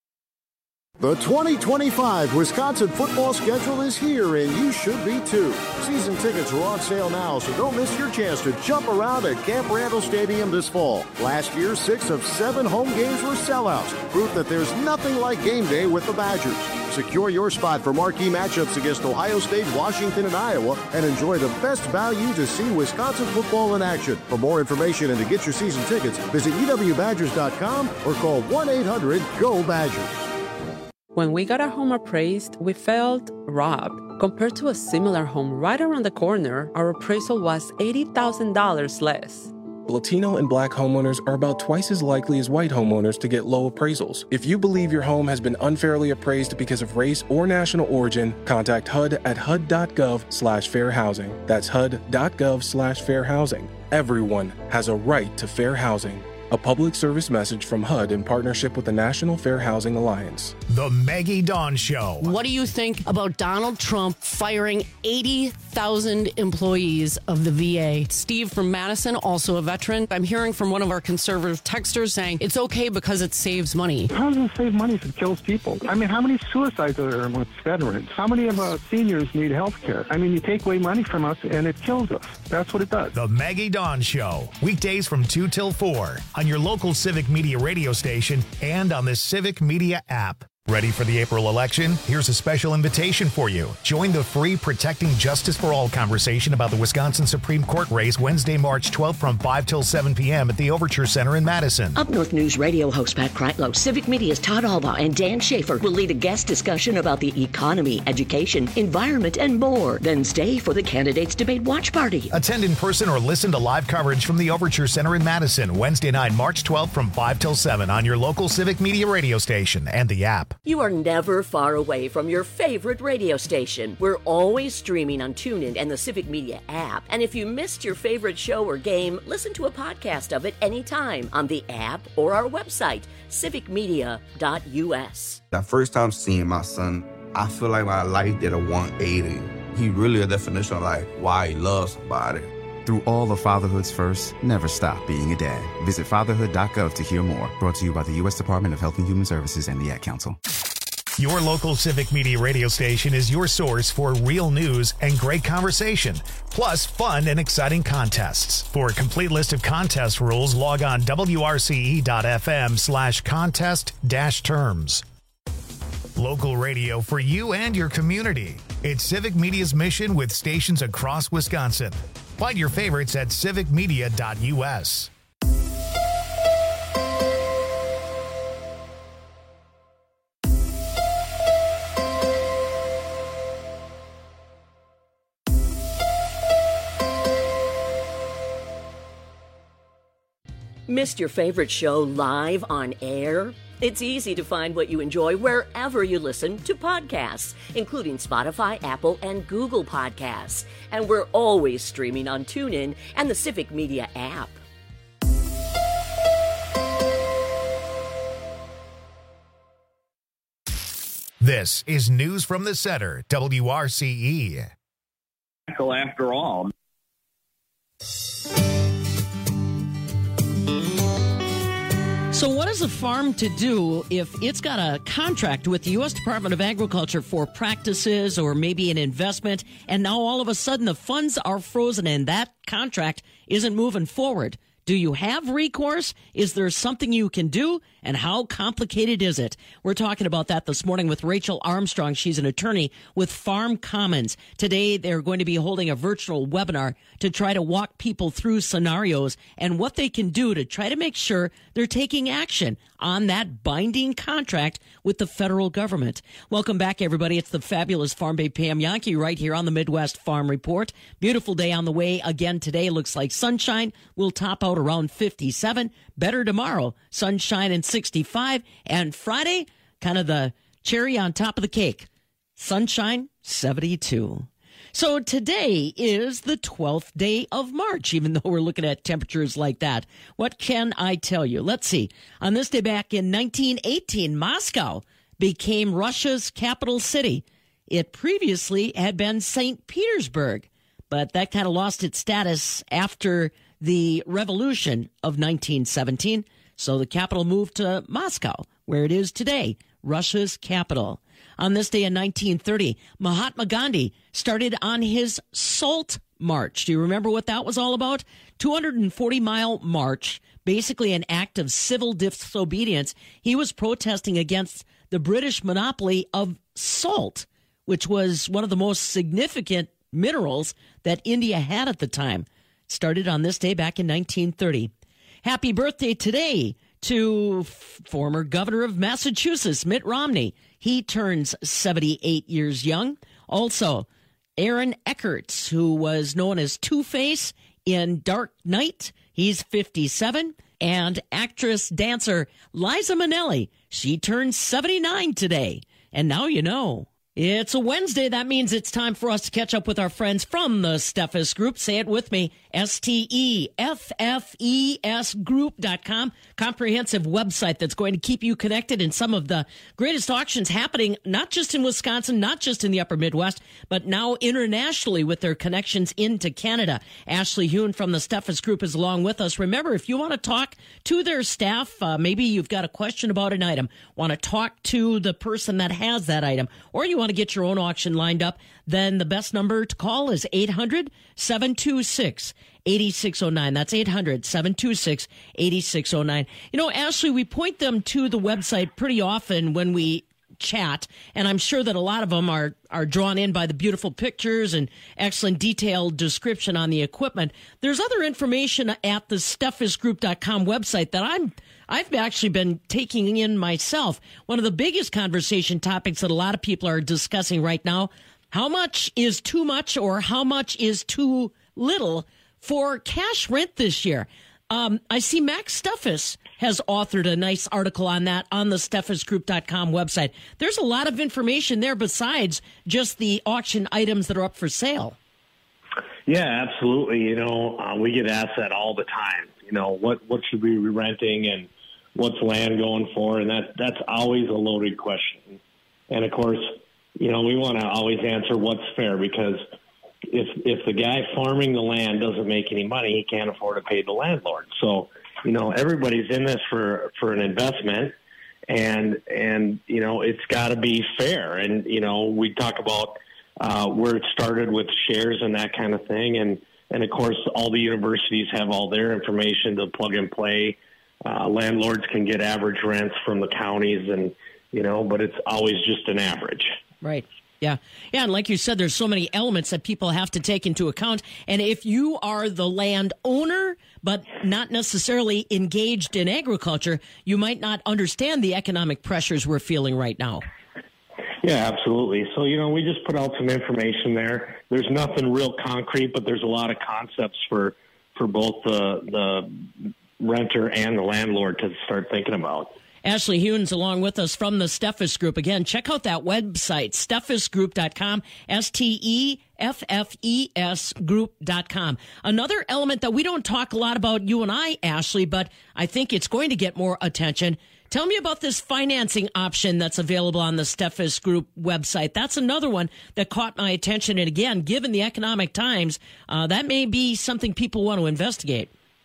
The twenty twenty-five Wisconsin football schedule is here, and you should be too. Season tickets are on sale now, so don't miss your chance to jump around at Camp Randall Stadium this fall. Last year, six of seven home games were sellouts, proof that there's nothing like game day with the Badgers. Secure your spot for marquee matchups against Ohio State, Washington, and Iowa, and enjoy the best value to see Wisconsin football in action. For more information and to get your season tickets, visit e w badgers dot com or call one eight hundred G O Badgers. When we got our home appraised, we felt robbed. Compared to a similar home right around the corner, our appraisal was eighty thousand dollars less. Latino and Black homeowners are about twice as likely as white homeowners to get low appraisals. If you believe your home has been unfairly appraised because of race or national origin, contact H U D at H U D dot gov slash fair housing. That's H U D dot gov slash fair housing. Everyone has a right to fair housing. A public service message from H U D in partnership with the National Fair Housing Alliance. The Maggie Dawn Show. What do you think about Donald Trump firing eighty thousand employees of the V A? Steve from Madison, also a veteran. I'm hearing from one of our conservative texters saying it's okay because it saves money. How does it save money if it kills people? I mean, how many suicides are there amongst veterans? How many of our seniors need health care? I mean, you take away money from us and it kills us. That's what it does. The Maggie Dawn Show. Weekdays from two till four on your local Civic Media radio station and on the Civic Media app. Ready for the April election? Here's a special invitation for you. Join the free Protecting Justice for All conversation about the Wisconsin Supreme Court race Wednesday, March twelfth from five till seven p.m. at the Overture Center in Madison. Up North News radio host Pat Kreitlow, Civic Media's Todd Albaugh, and Dan Schaefer will lead a guest discussion about the economy, education, environment, and more. Then stay for the Candidates Debate Watch Party. Attend in person or listen to live coverage from the Overture Center in Madison Wednesday night, March twelfth from five till seven on your local Civic Media radio station and the app. You are never far away from your favorite radio station. We're always streaming on TuneIn and the Civic Media app. And if you missed your favorite show or game, listen to a podcast of it anytime on the app or our website, civic media dot u s. The first time seeing my son, I feel like my life did a one eighty. He really a definition of like why he loves somebody. Through all of fatherhood's first, never stop being a dad. Visit fatherhood dot gov to hear more. Brought to you by the U S Department of Health and Human Services and the Ad Council. Your local Civic Media radio station is your source for real news and great conversation, plus fun and exciting contests. For a complete list of contest rules, log on W R C E dot F M slash contest dash terms. Local radio for you and your community. It's Civic Media's mission with stations across Wisconsin. Find your favorites at civic media dot u s. Missed your favorite show live on air? It's easy to find what you enjoy wherever you listen to podcasts, including Spotify, Apple, and Google Podcasts. And we're always streaming on TuneIn and the Civic Media app. This is News from the Center, W R C E. After all. So what is a farm to do if it's got a contract with the U S Department of Agriculture for practices or maybe an investment, and now all of a sudden the funds are frozen and that contract isn't moving forward? Do you have recourse? Is there something you can do? And how complicated is it? We're talking about that this morning with Rachel Armstrong. She's an attorney with Farm Commons. Today, they're going to be holding a virtual webinar to try to walk people through scenarios and what they can do to try to make sure they're taking action on that binding contract with the federal government. Welcome back, everybody. It's the fabulous Farm Babe Pam Jahnke right here on the Midwest Farm Report. Beautiful day on the way again today. Looks like sunshine will top out around fifty-seven. Better tomorrow, sunshine and sixty-five. And Friday, kind of the cherry on top of the cake, sunshine, seventy-two. So today is the twelfth day of March, even though we're looking at temperatures like that. What can I tell you? Let's see. On this day back in nineteen eighteen, Moscow became Russia's capital city. It previously had been Saint Petersburg, but that kind of lost its status after the revolution of nineteen seventeen. So the capital moved to Moscow, where it is today, Russia's capital. On this day in nineteen thirty, Mahatma Gandhi started on his Salt March. Do you remember what that was all about? two hundred forty mile march, basically an act of civil disobedience. He was protesting against the British monopoly of salt, which was one of the most significant minerals that India had at the time. Started on this day back in nineteen thirty. Happy birthday today to f- former governor of Massachusetts, Mitt Romney. He turns seventy-eight years young. Also, Aaron Eckhart, who was known as Two-Face in Dark Knight. He's fifty-seven. And actress, dancer Liza Minnelli. She turns seventy-nine today. And now you know. It's a Wednesday. That means it's time for us to catch up with our friends from the Steffes Group. Say it with me. S T E F F E S group dot com. Comprehensive website that's going to keep you connected in some of the greatest auctions happening, not just in Wisconsin, not just in the upper Midwest, but now internationally with their connections into Canada. Ashley Hune from the Steffes Group is along with us. Remember, if you want to talk to their staff, uh, maybe you've got a question about an item, want to talk to the person that has that item, or you want to get your own auction lined up, then the best number to call is eight hundred, seven two six, eight six zero nine. That's eight hundred, seven two six, eight six zero nine. You know, Ashley, we point them to the website pretty often when we chat, and I'm sure that a lot of them are, are drawn in by the beautiful pictures and excellent detailed description on the equipment. There's other information at the steffes group dot com website that I'm I've actually been taking in myself. One of the biggest conversation topics that a lot of people are discussing right now, how much is too much or how much is too little for cash rent this year? Um, I see Max Steffes has authored a nice article on that on the steffes group dot com website. There's a lot of information there besides just the auction items that are up for sale. Yeah, absolutely. You know, uh, we get asked that all the time. You know, what, what should we be renting and what's land going for? And that that's always a loaded question. And, of course, you know, we want to always answer what's fair, because if if the guy farming the land doesn't make any money, he can't afford to pay the landlord. So, you know, everybody's in this for, for an investment, and, and you know, it's got to be fair. And, you know, we talk about uh, where it started with shares and that kind of thing. And, and, of course, all the universities have all their information to plug and play. Uh, landlords can get average rents from the counties, and you know, but it's always just an average. Right. Yeah. Yeah. And like you said, there's so many elements that people have to take into account. And if you are the landowner, but not necessarily engaged in agriculture, you might not understand the economic pressures we're feeling right now. Yeah, absolutely. So, you know, we just put out some information there. There's nothing real concrete, but there's a lot of concepts for, for both the, the renter and the landlord to start thinking about. Ashley Huens along with us from the Steffes Group. Again, check out that website, steffes group dot com, S T E F F E S group dot com. Another element that we don't talk a lot about, you and I, Ashley, but I think it's going to get more attention. Tell me about this financing option that's available on the Steffes Group website. That's another one that caught my attention. And again, given the economic times, uh, that may be something people want to investigate.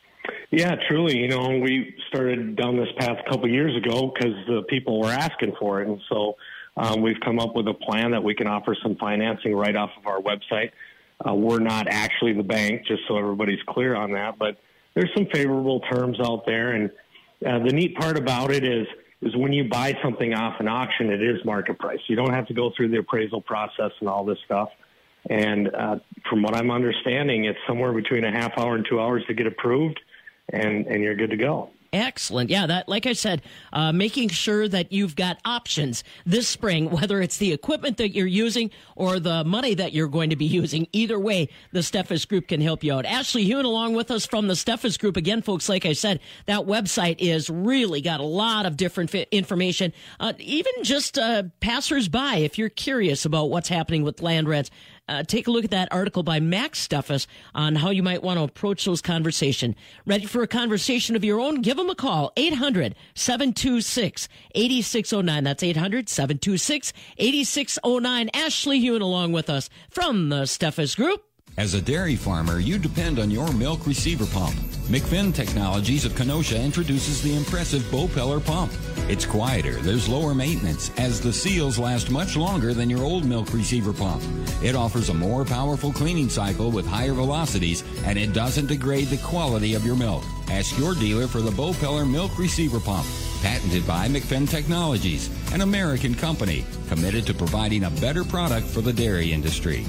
Yeah, truly. You know, we started down this path a couple of years ago because the people were asking for it. And so um, we've come up with a plan that we can offer some financing right off of our website. Uh, we're not actually the bank, just so everybody's clear on that. But there's some favorable terms out there. And uh, the neat part about it is, is when you buy something off an auction, it is market price. You don't have to go through the appraisal process and all this stuff. And uh, from what I'm understanding, it's somewhere between a half hour and two hours to get approved. And, and you're good to go. Excellent. Yeah, that, like I said, uh, making sure that you've got options this spring, whether it's the equipment that you're using or the money that you're going to be using. Either way, the Steffes Group can help you out. Ashley Huens along with us from the Steffes Group. Again, folks, like I said, that website is really got a lot of different fi- information. Uh, even just uh, passers-by, if you're curious about what's happening with land rents, Uh, take a look at that article by Max Steffes on how you might want to approach those conversations. Ready for a conversation of your own? Give them a call, eight hundred, seven two six, eight six zero nine. That's eight hundred, seven two six, eight six zero nine. Ashley Huens along with us from the Steffes Group. As a dairy farmer, you depend on your milk receiver pump. McFinn Technologies of Kenosha introduces the impressive Bopeller pump. It's quieter, there's lower maintenance, as the seals last much longer than your old milk receiver pump. It offers a more powerful cleaning cycle with higher velocities, and it doesn't degrade the quality of your milk. Ask your dealer for the Bopeller milk receiver pump. Patented by McFinn Technologies, an American company committed to providing a better product for the dairy industry.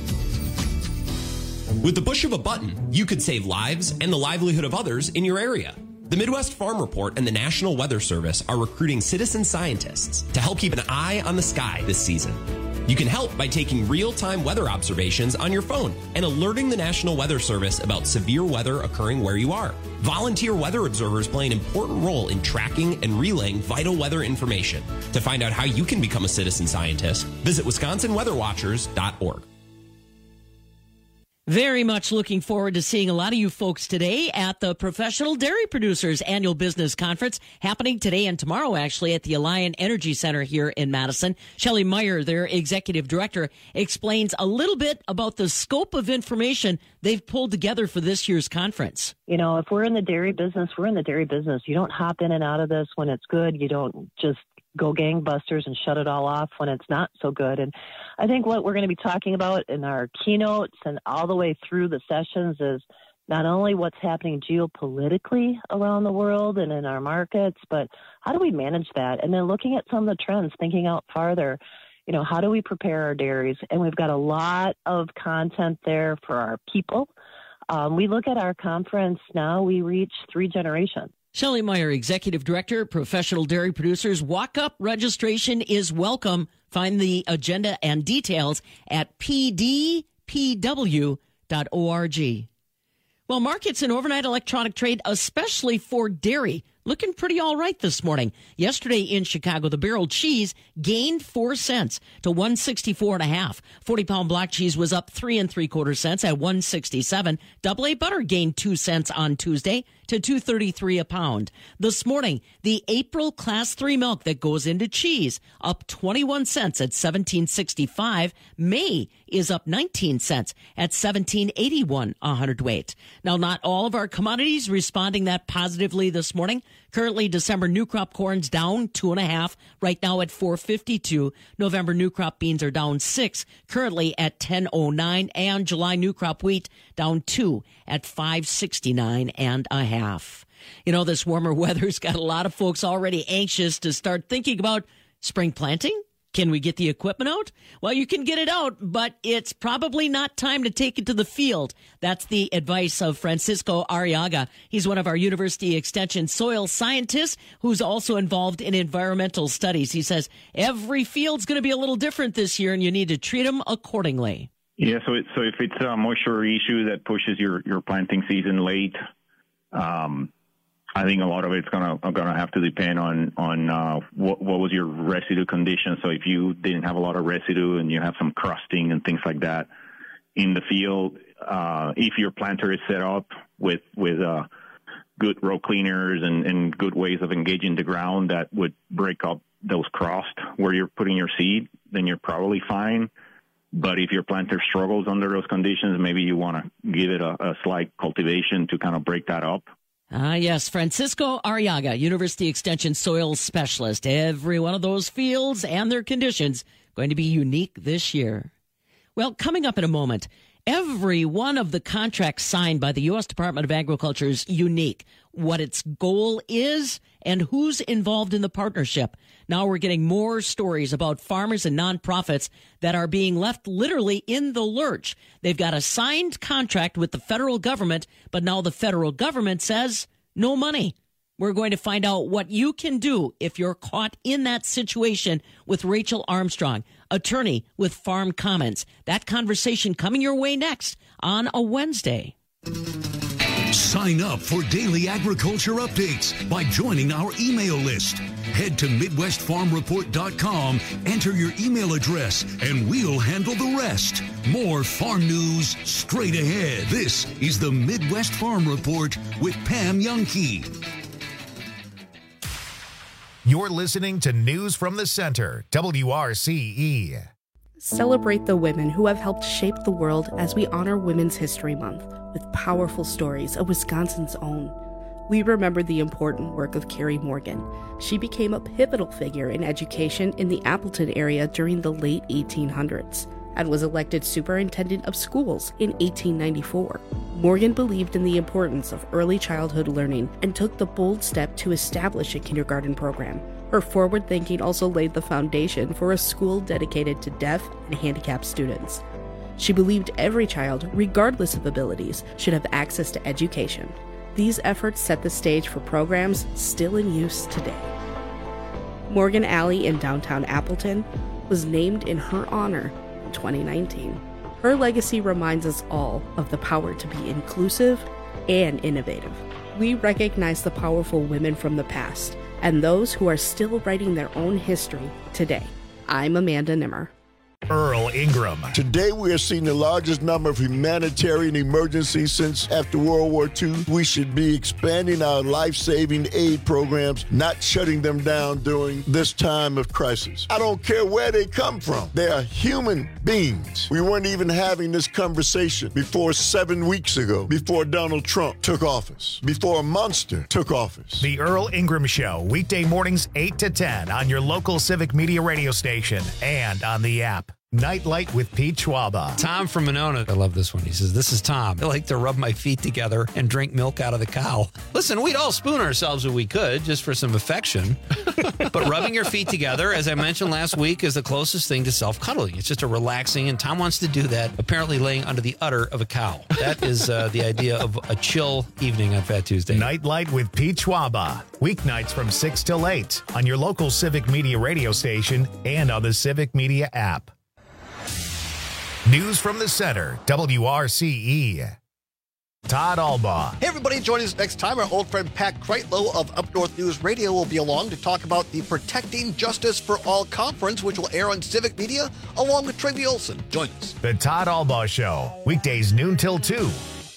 With the push of a button, you could save lives and the livelihood of others in your area. The Midwest Farm Report and the National Weather Service are recruiting citizen scientists to help keep an eye on the sky this season. You can help by taking real-time weather observations on your phone and alerting the National Weather Service about severe weather occurring where you are. Volunteer weather observers play an important role in tracking and relaying vital weather information. To find out how you can become a citizen scientist, visit wisconsin weather watchers dot org. Very much looking forward to seeing a lot of you folks today at the Professional Dairy Producers Annual Business Conference, happening today and tomorrow, actually, at the Alliant Energy Center here in Madison. Shelley Meyer, their executive director, explains a little bit about the scope of information they've pulled together for this year's conference. You know, if we're in the dairy business, we're in the dairy business. You don't hop in and out of this when it's good. You don't just go gangbusters and shut it all off when it's not so good. And I think what we're going to be talking about in our keynotes and all the way through the sessions is not only what's happening geopolitically around the world and in our markets, but how do we manage that? And then looking at some of the trends, thinking out farther, you know, how do we prepare our dairies? And we've got a lot of content there for our people. Um, we look at our conference now, we reach three generations. Shelley Meyer, Executive Director, Professional Dairy Producers. Walk up registration is welcome. Find the agenda and details at p d p w dot org. Well, markets and overnight electronic trade, especially for dairy, looking pretty all right this morning. Yesterday in Chicago, the barrel cheese gained four cents to one sixty-four and a half. forty pound block cheese was up three and three quarter cents at one sixty-seven. Double A butter gained two cents on Tuesday to two thirty-three a pound. This morning, the April class three milk that goes into cheese up twenty-one cents at seventeen sixty-five. May is up nineteen cents at seventeen eighty-one a hundredweight. Now, not all of our commodities responding that positively this morning. Currently, December new crop corn's down two and a half, right now at four fifty-two. November new crop beans are down six, currently at ten oh nine, and July new crop wheat down two at five sixty-nine and a half. You know, this warmer weather's got a lot of folks already anxious to start thinking about Spring planting? Can we get the equipment out? Well, you can get it out, but it's probably not time to take it to the field. That's the advice of Francisco Arriaga. He's one of our University Extension soil scientists who's also involved in environmental studies. He says every field's going to be a little different this year, and you need to treat them accordingly. Yeah, so it, so if it's a moisture issue that pushes your, your planting season late, um, I think a lot of it's gonna gonna have to depend on on uh, what what was your residue condition. So if you didn't have a lot of residue and you have some crusting and things like that in the field, uh, if your planter is set up with with uh, good row cleaners and, and good ways of engaging the ground that would break up those crusts where you're putting your seed, then you're probably fine. But if your planter struggles under those conditions, maybe you want to give it a, a slight cultivation to kind of break that up. Ah, yes, Francisco Arriaga, University Extension soil specialist. Every one of those fields and their conditions going to be unique this year. Well, coming up in a moment, every one of the contracts signed by the U S Department of Agriculture is unique. What its goal is and who's involved in the partnership. Now we're getting more stories about farmers and nonprofits that are being left literally in the lurch. They've got a signed contract with the federal government, but now the federal government says no money. We're going to find out what you can do if you're caught in that situation with Rachel Armstrong, attorney with Farm Commons. That conversation coming your way next on a Wednesday. Sign up for daily agriculture updates by joining our email list. Head to Midwest Farm Report dot com, enter your email address, and we'll handle the rest. More farm news straight ahead. This is the Midwest Farm Report with Pam Youngkey. You're listening to News from the Center, W R C E. Celebrate the women who have helped shape the world as we honor Women's History Month with powerful stories of Wisconsin's own. We remember the important work of Carrie Morgan. She became a pivotal figure in education in the Appleton area during the late eighteen hundreds and was elected superintendent of schools in eighteen ninety-four. Morgan believed in the importance of early childhood learning and took the bold step to establish a kindergarten program. Her forward thinking also laid the foundation for a school dedicated to deaf and handicapped students. She believed every child, regardless of abilities, should have access to education. These efforts set the stage for programs still in use today. Morgan Alley in downtown Appleton was named in her honor in twenty nineteen. Her legacy reminds us all of the power to be inclusive and innovative. We recognize the powerful women from the past and those who are still writing their own history today. I'm Amanda Nimmer. Earl Ingram. Today we are seeing the largest number of humanitarian emergencies since after World War Two. We should be expanding our life-saving aid programs, not shutting them down during this time of crisis. I don't care where they come from. They are human beings. We weren't even having this conversation before seven weeks ago, before Donald Trump took office, before a monster took office. The Earl Ingram Show, weekday mornings eight to ten on your local Civic Media radio station and on the app. Nightlight with Pete Schwaba. Tom from Monona. I love this one. He says, this is Tom. I like to rub my feet together and drink milk out of the cow. Listen, we'd all spoon ourselves if we could, just for some affection. But rubbing your feet together, as I mentioned last week, is the closest thing to self-cuddling. It's just a relaxing, and Tom wants to do that, apparently laying under the udder of a cow. That is uh, the idea of a chill evening on Fat Tuesday. Nightlight with Pete Schwaba. Weeknights from six till eight on your local Civic Media radio station and on the Civic Media app. News from the Center, W R C E. Todd Albaugh. Hey, everybody, join us next time. Our old friend Pat Kreitlow of Up North News Radio will be along to talk about the Protecting Justice for All conference, which will air on Civic Media, along with Tracy Olson. Join us. The Todd Albaugh Show, weekdays noon till two.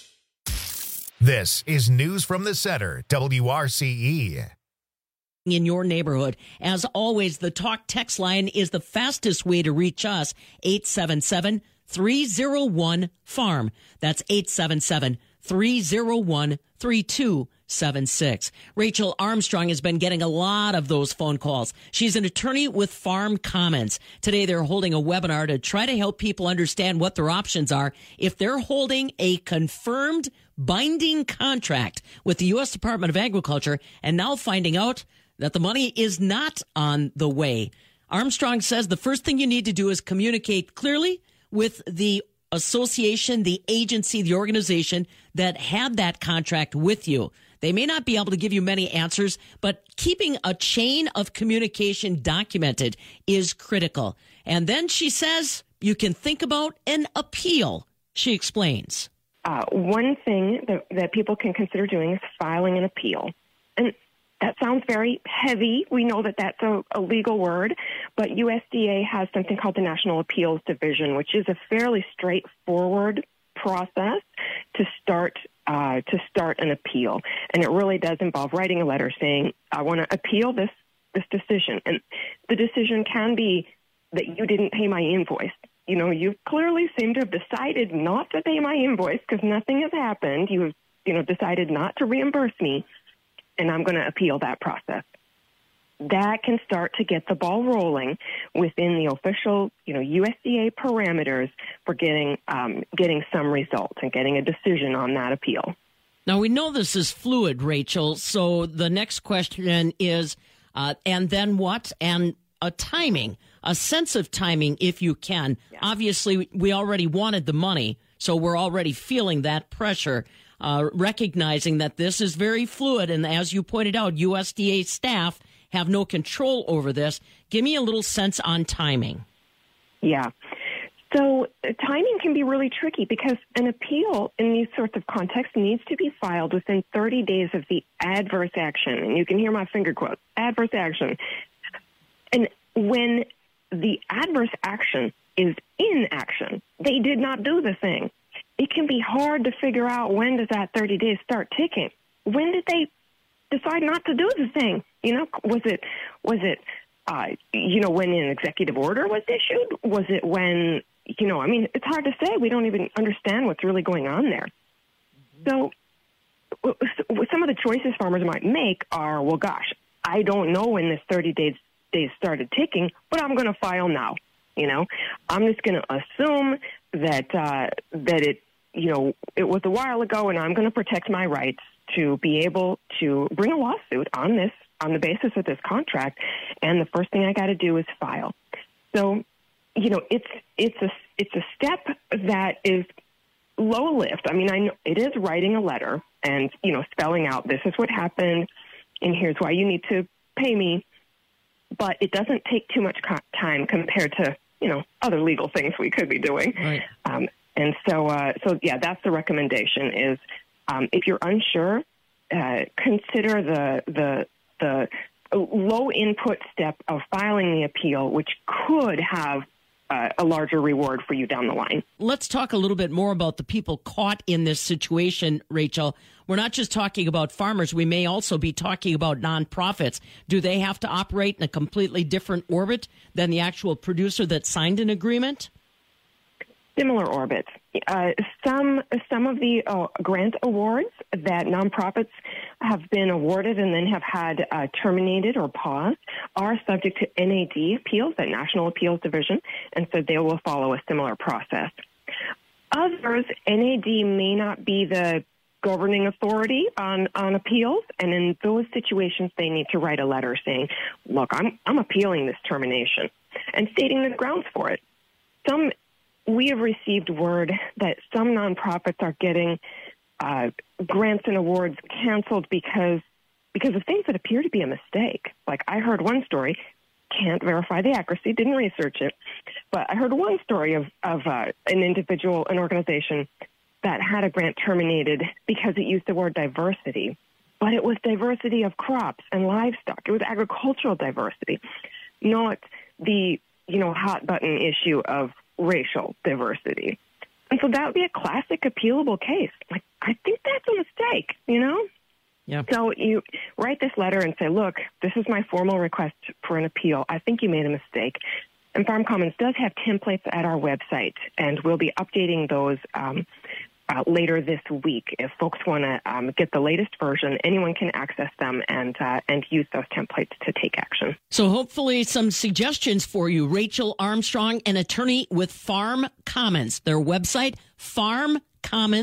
This is News from the Center, W R C E. In your neighborhood. As always, the talk text line is the fastest way to reach us. eight seven seven, three oh one, farm. That's eight seven seven, three oh one, three two seven six. Rachel Armstrong has been getting a lot of those phone calls. She's an attorney with Farm Commons. Today they're holding a webinar to try to help people understand what their options are if they're holding a confirmed binding contract with the U S Department of Agriculture and now finding out that the money is not on the way. Armstrong says the first thing you need to do is communicate clearly with the association, the agency, the organization that had that contract with you. They may not be able to give you many answers, but keeping a chain of communication documented is critical. And then she says you can think about an appeal. She explains. Uh, one thing that, that people can consider doing is filing an appeal. And that sounds very heavy. We know that that's a, a legal word, but U S D A has something called the National Appeals Division, which is a fairly straightforward process to start uh, to start an appeal. And it really does involve writing a letter saying, I want to appeal this, this decision. And the decision can be that you didn't pay my invoice. You know, you clearly seem to have decided not to pay my invoice because nothing has happened. You have, you know, decided not to reimburse me, and I'm going to appeal that process. That can start to get the ball rolling within the official, you know, U S D A parameters for getting um, getting some results and getting a decision on that appeal. Now, we know this is fluid, Rachel, so the next question is, uh, and then what? And a timing, a sense of timing, if you can. Yeah. Obviously, we already wanted the money, so we're already feeling that pressure. Uh, recognizing that this is very fluid, and as you pointed out, U S D A staff have no control over this. Give me a little sense on timing. Yeah. So uh, timing can be really tricky because an appeal in these sorts of contexts needs to be filed within thirty days of the adverse action. And you can hear my finger quotes, adverse action. And when the adverse action is in action, they did not do the thing. It can be hard to figure out when does that thirty days start ticking. When did they decide not to do the thing? You know, was it, was it, uh, you know, when an executive order was issued? Was it when, you know, I mean, it's hard to say. We don't even understand what's really going on there. So some of the choices farmers might make are, well, gosh, I don't know when this thirty days, days started ticking, but I'm going to file now. You know, I'm just going to assume that, uh, that it, you know, it was a while ago, and I'm going to protect my rights to be able to bring a lawsuit on this, on the basis of this contract. And the first thing I got to do is file. So, you know, it's, it's a, it's a step that is low lift. I mean, I know it is writing a letter and, you know, spelling out, this is what happened and here's why you need to pay me. But it doesn't take too much time compared to, you know, other legal things we could be doing. Right. Um, and so, uh, so yeah, that's the recommendation is, um, if you're unsure, uh, consider the, the, the low input step of filing the appeal, which could have uh, a larger reward for you down the line. Let's talk a little bit more about the people caught in this situation, Rachel. We're not just talking about farmers. We may also be talking about nonprofits. Do they have to operate in a completely different orbit than the actual producer that signed an agreement? Similar orbits. Uh, some some of the uh, grant awards that nonprofits have been awarded and then have had uh, terminated or paused are subject to N A D appeals, that National Appeals Division, and so they will follow a similar process. Others, N A D may not be the governing authority on, on appeals, and in those situations, they need to write a letter saying, look, I'm, I'm appealing this termination, and stating the grounds for it. Some We have received word that some nonprofits are getting uh, grants and awards canceled because because of things that appear to be a mistake. Like I heard one story, can't verify the accuracy, didn't research it, but I heard one story of, of uh, an individual, an organization that had a grant terminated because it used the word diversity, but it was diversity of crops and livestock. It was agricultural diversity, not the, you know, hot button issue of racial diversity. And so that would be a classic appealable case. Like, I think that's a mistake, you know? Yeah. So you write this letter and say, look, this is my formal request for an appeal. I think you made a mistake. And Farm Commons does have templates at our website, and we'll be updating those um, uh, later this week. If folks want to um, get the latest version, anyone can access them and uh, and use those templates to take action. So hopefully some suggestions for you. Rachel Armstrong, an attorney with Farm Commons. Their website, farm commons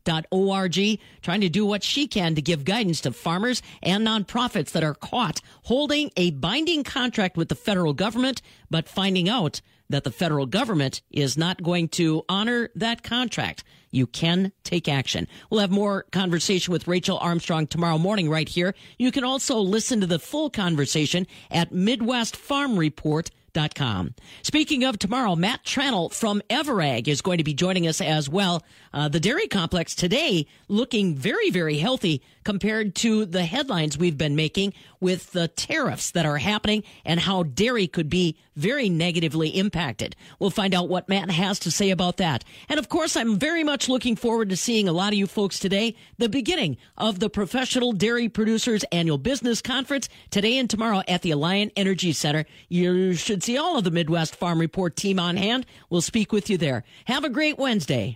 dot org, trying to do what she can to give guidance to farmers and nonprofits that are caught holding a binding contract with the federal government, but finding out that the federal government is not going to honor that contract. You can take action. We'll have more conversation with Rachel Armstrong tomorrow morning right here. You can also listen to the full conversation at Midwest Farm Report dot com. Speaking of tomorrow, Matt Tranel from Everag is going to be joining us as well. Uh, the dairy complex today looking very, very healthy compared to the headlines we've been making with the tariffs that are happening and how dairy could be very negatively impacted. We'll find out what Matt has to say about that. And of course, I'm very much looking forward to seeing a lot of you folks today, the beginning of the Professional Dairy Producers Annual Business Conference today and tomorrow at the Alliant Energy Center. You should see all of the Midwest Farm Report team on hand. We'll speak with you there. Have a great Wednesday.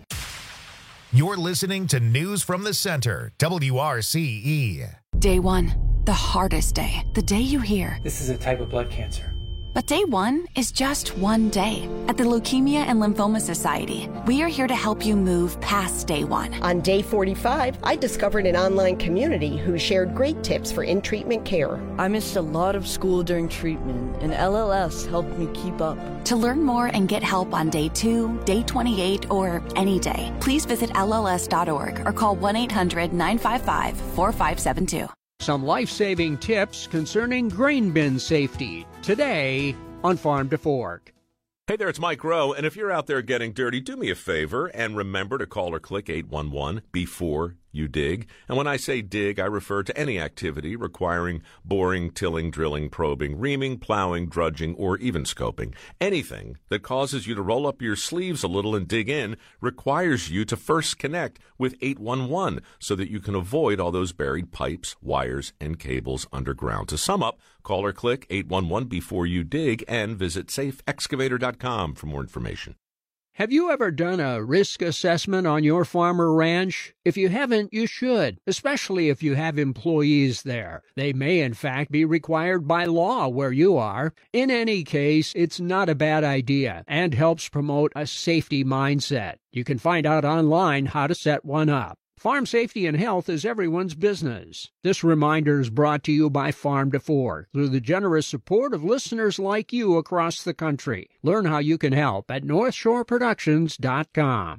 You're listening to News from the Center, W R C E. Day one, the hardest day. The day you hear, this is a type of blood cancer. But day one is just one day. At the Leukemia and Lymphoma Society, we are here to help you move past day one. On day forty-five, I discovered an online community who shared great tips for in-treatment care. I missed a lot of school during treatment, and L L S helped me keep up. To learn more and get help on day two, day twenty-eight, or any day, please visit L L S dot org or call one eight hundred nine five five four five seven two. Some life-saving tips concerning grain bin safety today on Farm to Fork. Hey there, it's Mike Rowe, and if you're out there getting dirty, do me a favor and remember to call or click eight one one before you dig. And when I say dig, I refer to any activity requiring boring, tilling, drilling, probing, reaming, plowing, drudging, or even scoping. Anything that causes you to roll up your sleeves a little and dig in requires you to first connect with eight one one so that you can avoid all those buried pipes, wires, and cables underground. To sum up, call or click eight one one before you dig and visit safe excavator dot com for more information. Have you ever done a risk assessment on your farm or ranch? If you haven't, you should, especially if you have employees there. They may, in fact, be required by law where you are. In any case, it's not a bad idea and helps promote a safety mindset. You can find out online how to set one up. Farm safety and health is everyone's business. This reminder is brought to you by Farm to Fork through the generous support of listeners like you across the country. Learn how you can help at north shore productions dot com.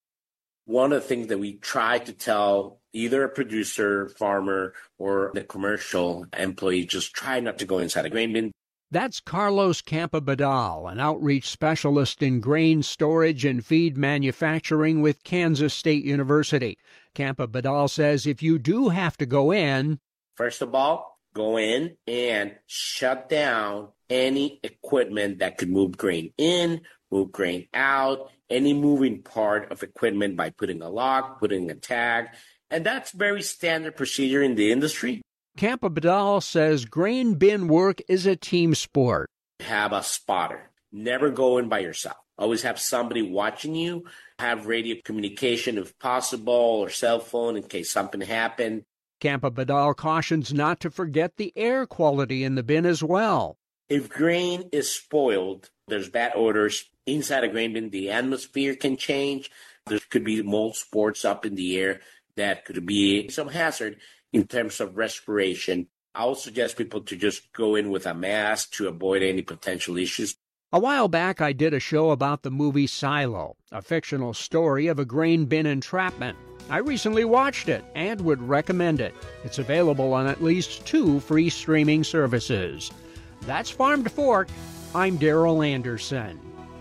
One of the things that we try to tell either a producer, farmer, or the commercial employee, just try not to go inside a grain bin. That's Carlos Campobadal, an outreach specialist in grain storage and feed manufacturing with Kansas State University. Campobadal says if you do have to go in, first of all, go in and shut down any equipment that could move grain in, move grain out, any moving part of equipment by putting a lock, putting a tag. And that's very standard procedure in the industry. Campobadal says grain bin work is a team sport. Have a spotter. Never go in by yourself. Always have somebody watching you. Have radio communication if possible or cell phone in case something happened. Campobadal cautions not to forget the air quality in the bin as well. If grain is spoiled, there's bad odors inside a grain bin. The atmosphere can change. There could be mold spores up in the air that could be some hazard in terms of respiration. I would suggest people to just go in with a mask to avoid any potential issues. A while back, I did a show about the movie Silo, a fictional story of a grain bin entrapment. I recently watched it and would recommend it. It's available on at least two free streaming services. That's Farm to Fork. I'm Darrell Anderson.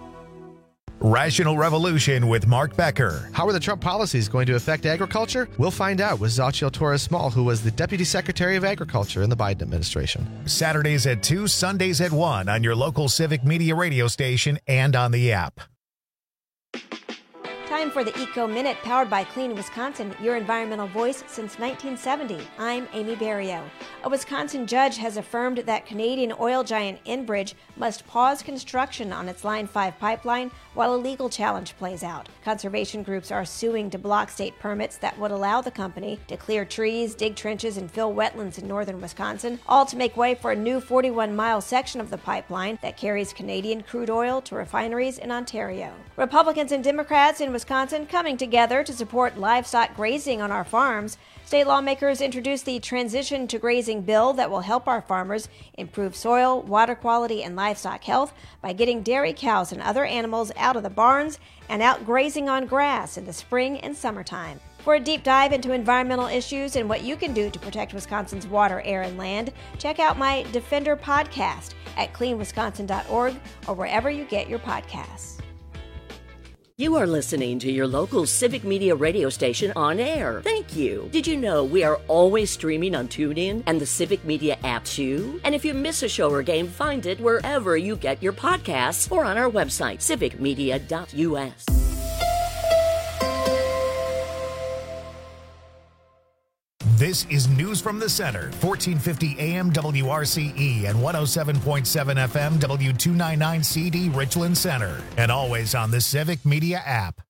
Rational Revolution with Mark Becker. How are the Trump policies going to affect agriculture? We'll find out with Xochitl Torres-Small, who was the Deputy Secretary of Agriculture in the Biden administration. Saturdays at two, Sundays at one on your local Civic Media radio station and on the app. Time for the Eco Minute, powered by Clean Wisconsin, your environmental voice since nineteen seventy. I'm Amy Barrio. A Wisconsin judge has affirmed that Canadian oil giant Enbridge must pause construction on its Line five pipeline while a legal challenge plays out. Conservation groups are suing to block state permits that would allow the company to clear trees, dig trenches, and fill wetlands in northern Wisconsin, all to make way for a new forty-one mile section of the pipeline that carries Canadian crude oil to refineries in Ontario. Republicans and Democrats in Wisconsin Wisconsin coming together to support livestock grazing on our farms. State lawmakers introduced the Transition to Grazing bill that will help our farmers improve soil, water quality, and livestock health by getting dairy cows and other animals out of the barns and out grazing on grass in the spring and summertime. For a deep dive into environmental issues and what you can do to protect Wisconsin's water, air, and land, check out my Defender podcast at clean wisconsin dot org or wherever you get your podcasts. You are listening to your local Civic Media radio station on air. Thank you. Did you know we are always streaming on TuneIn and the Civic Media app too? And if you miss a show or game, find it wherever you get your podcasts or on our website, civic media dot u s. This is News from the Center, fourteen fifty A M W R C E and one oh seven point seven F M W two ninety-nine C D Richland Center, and always on the Civic Media app.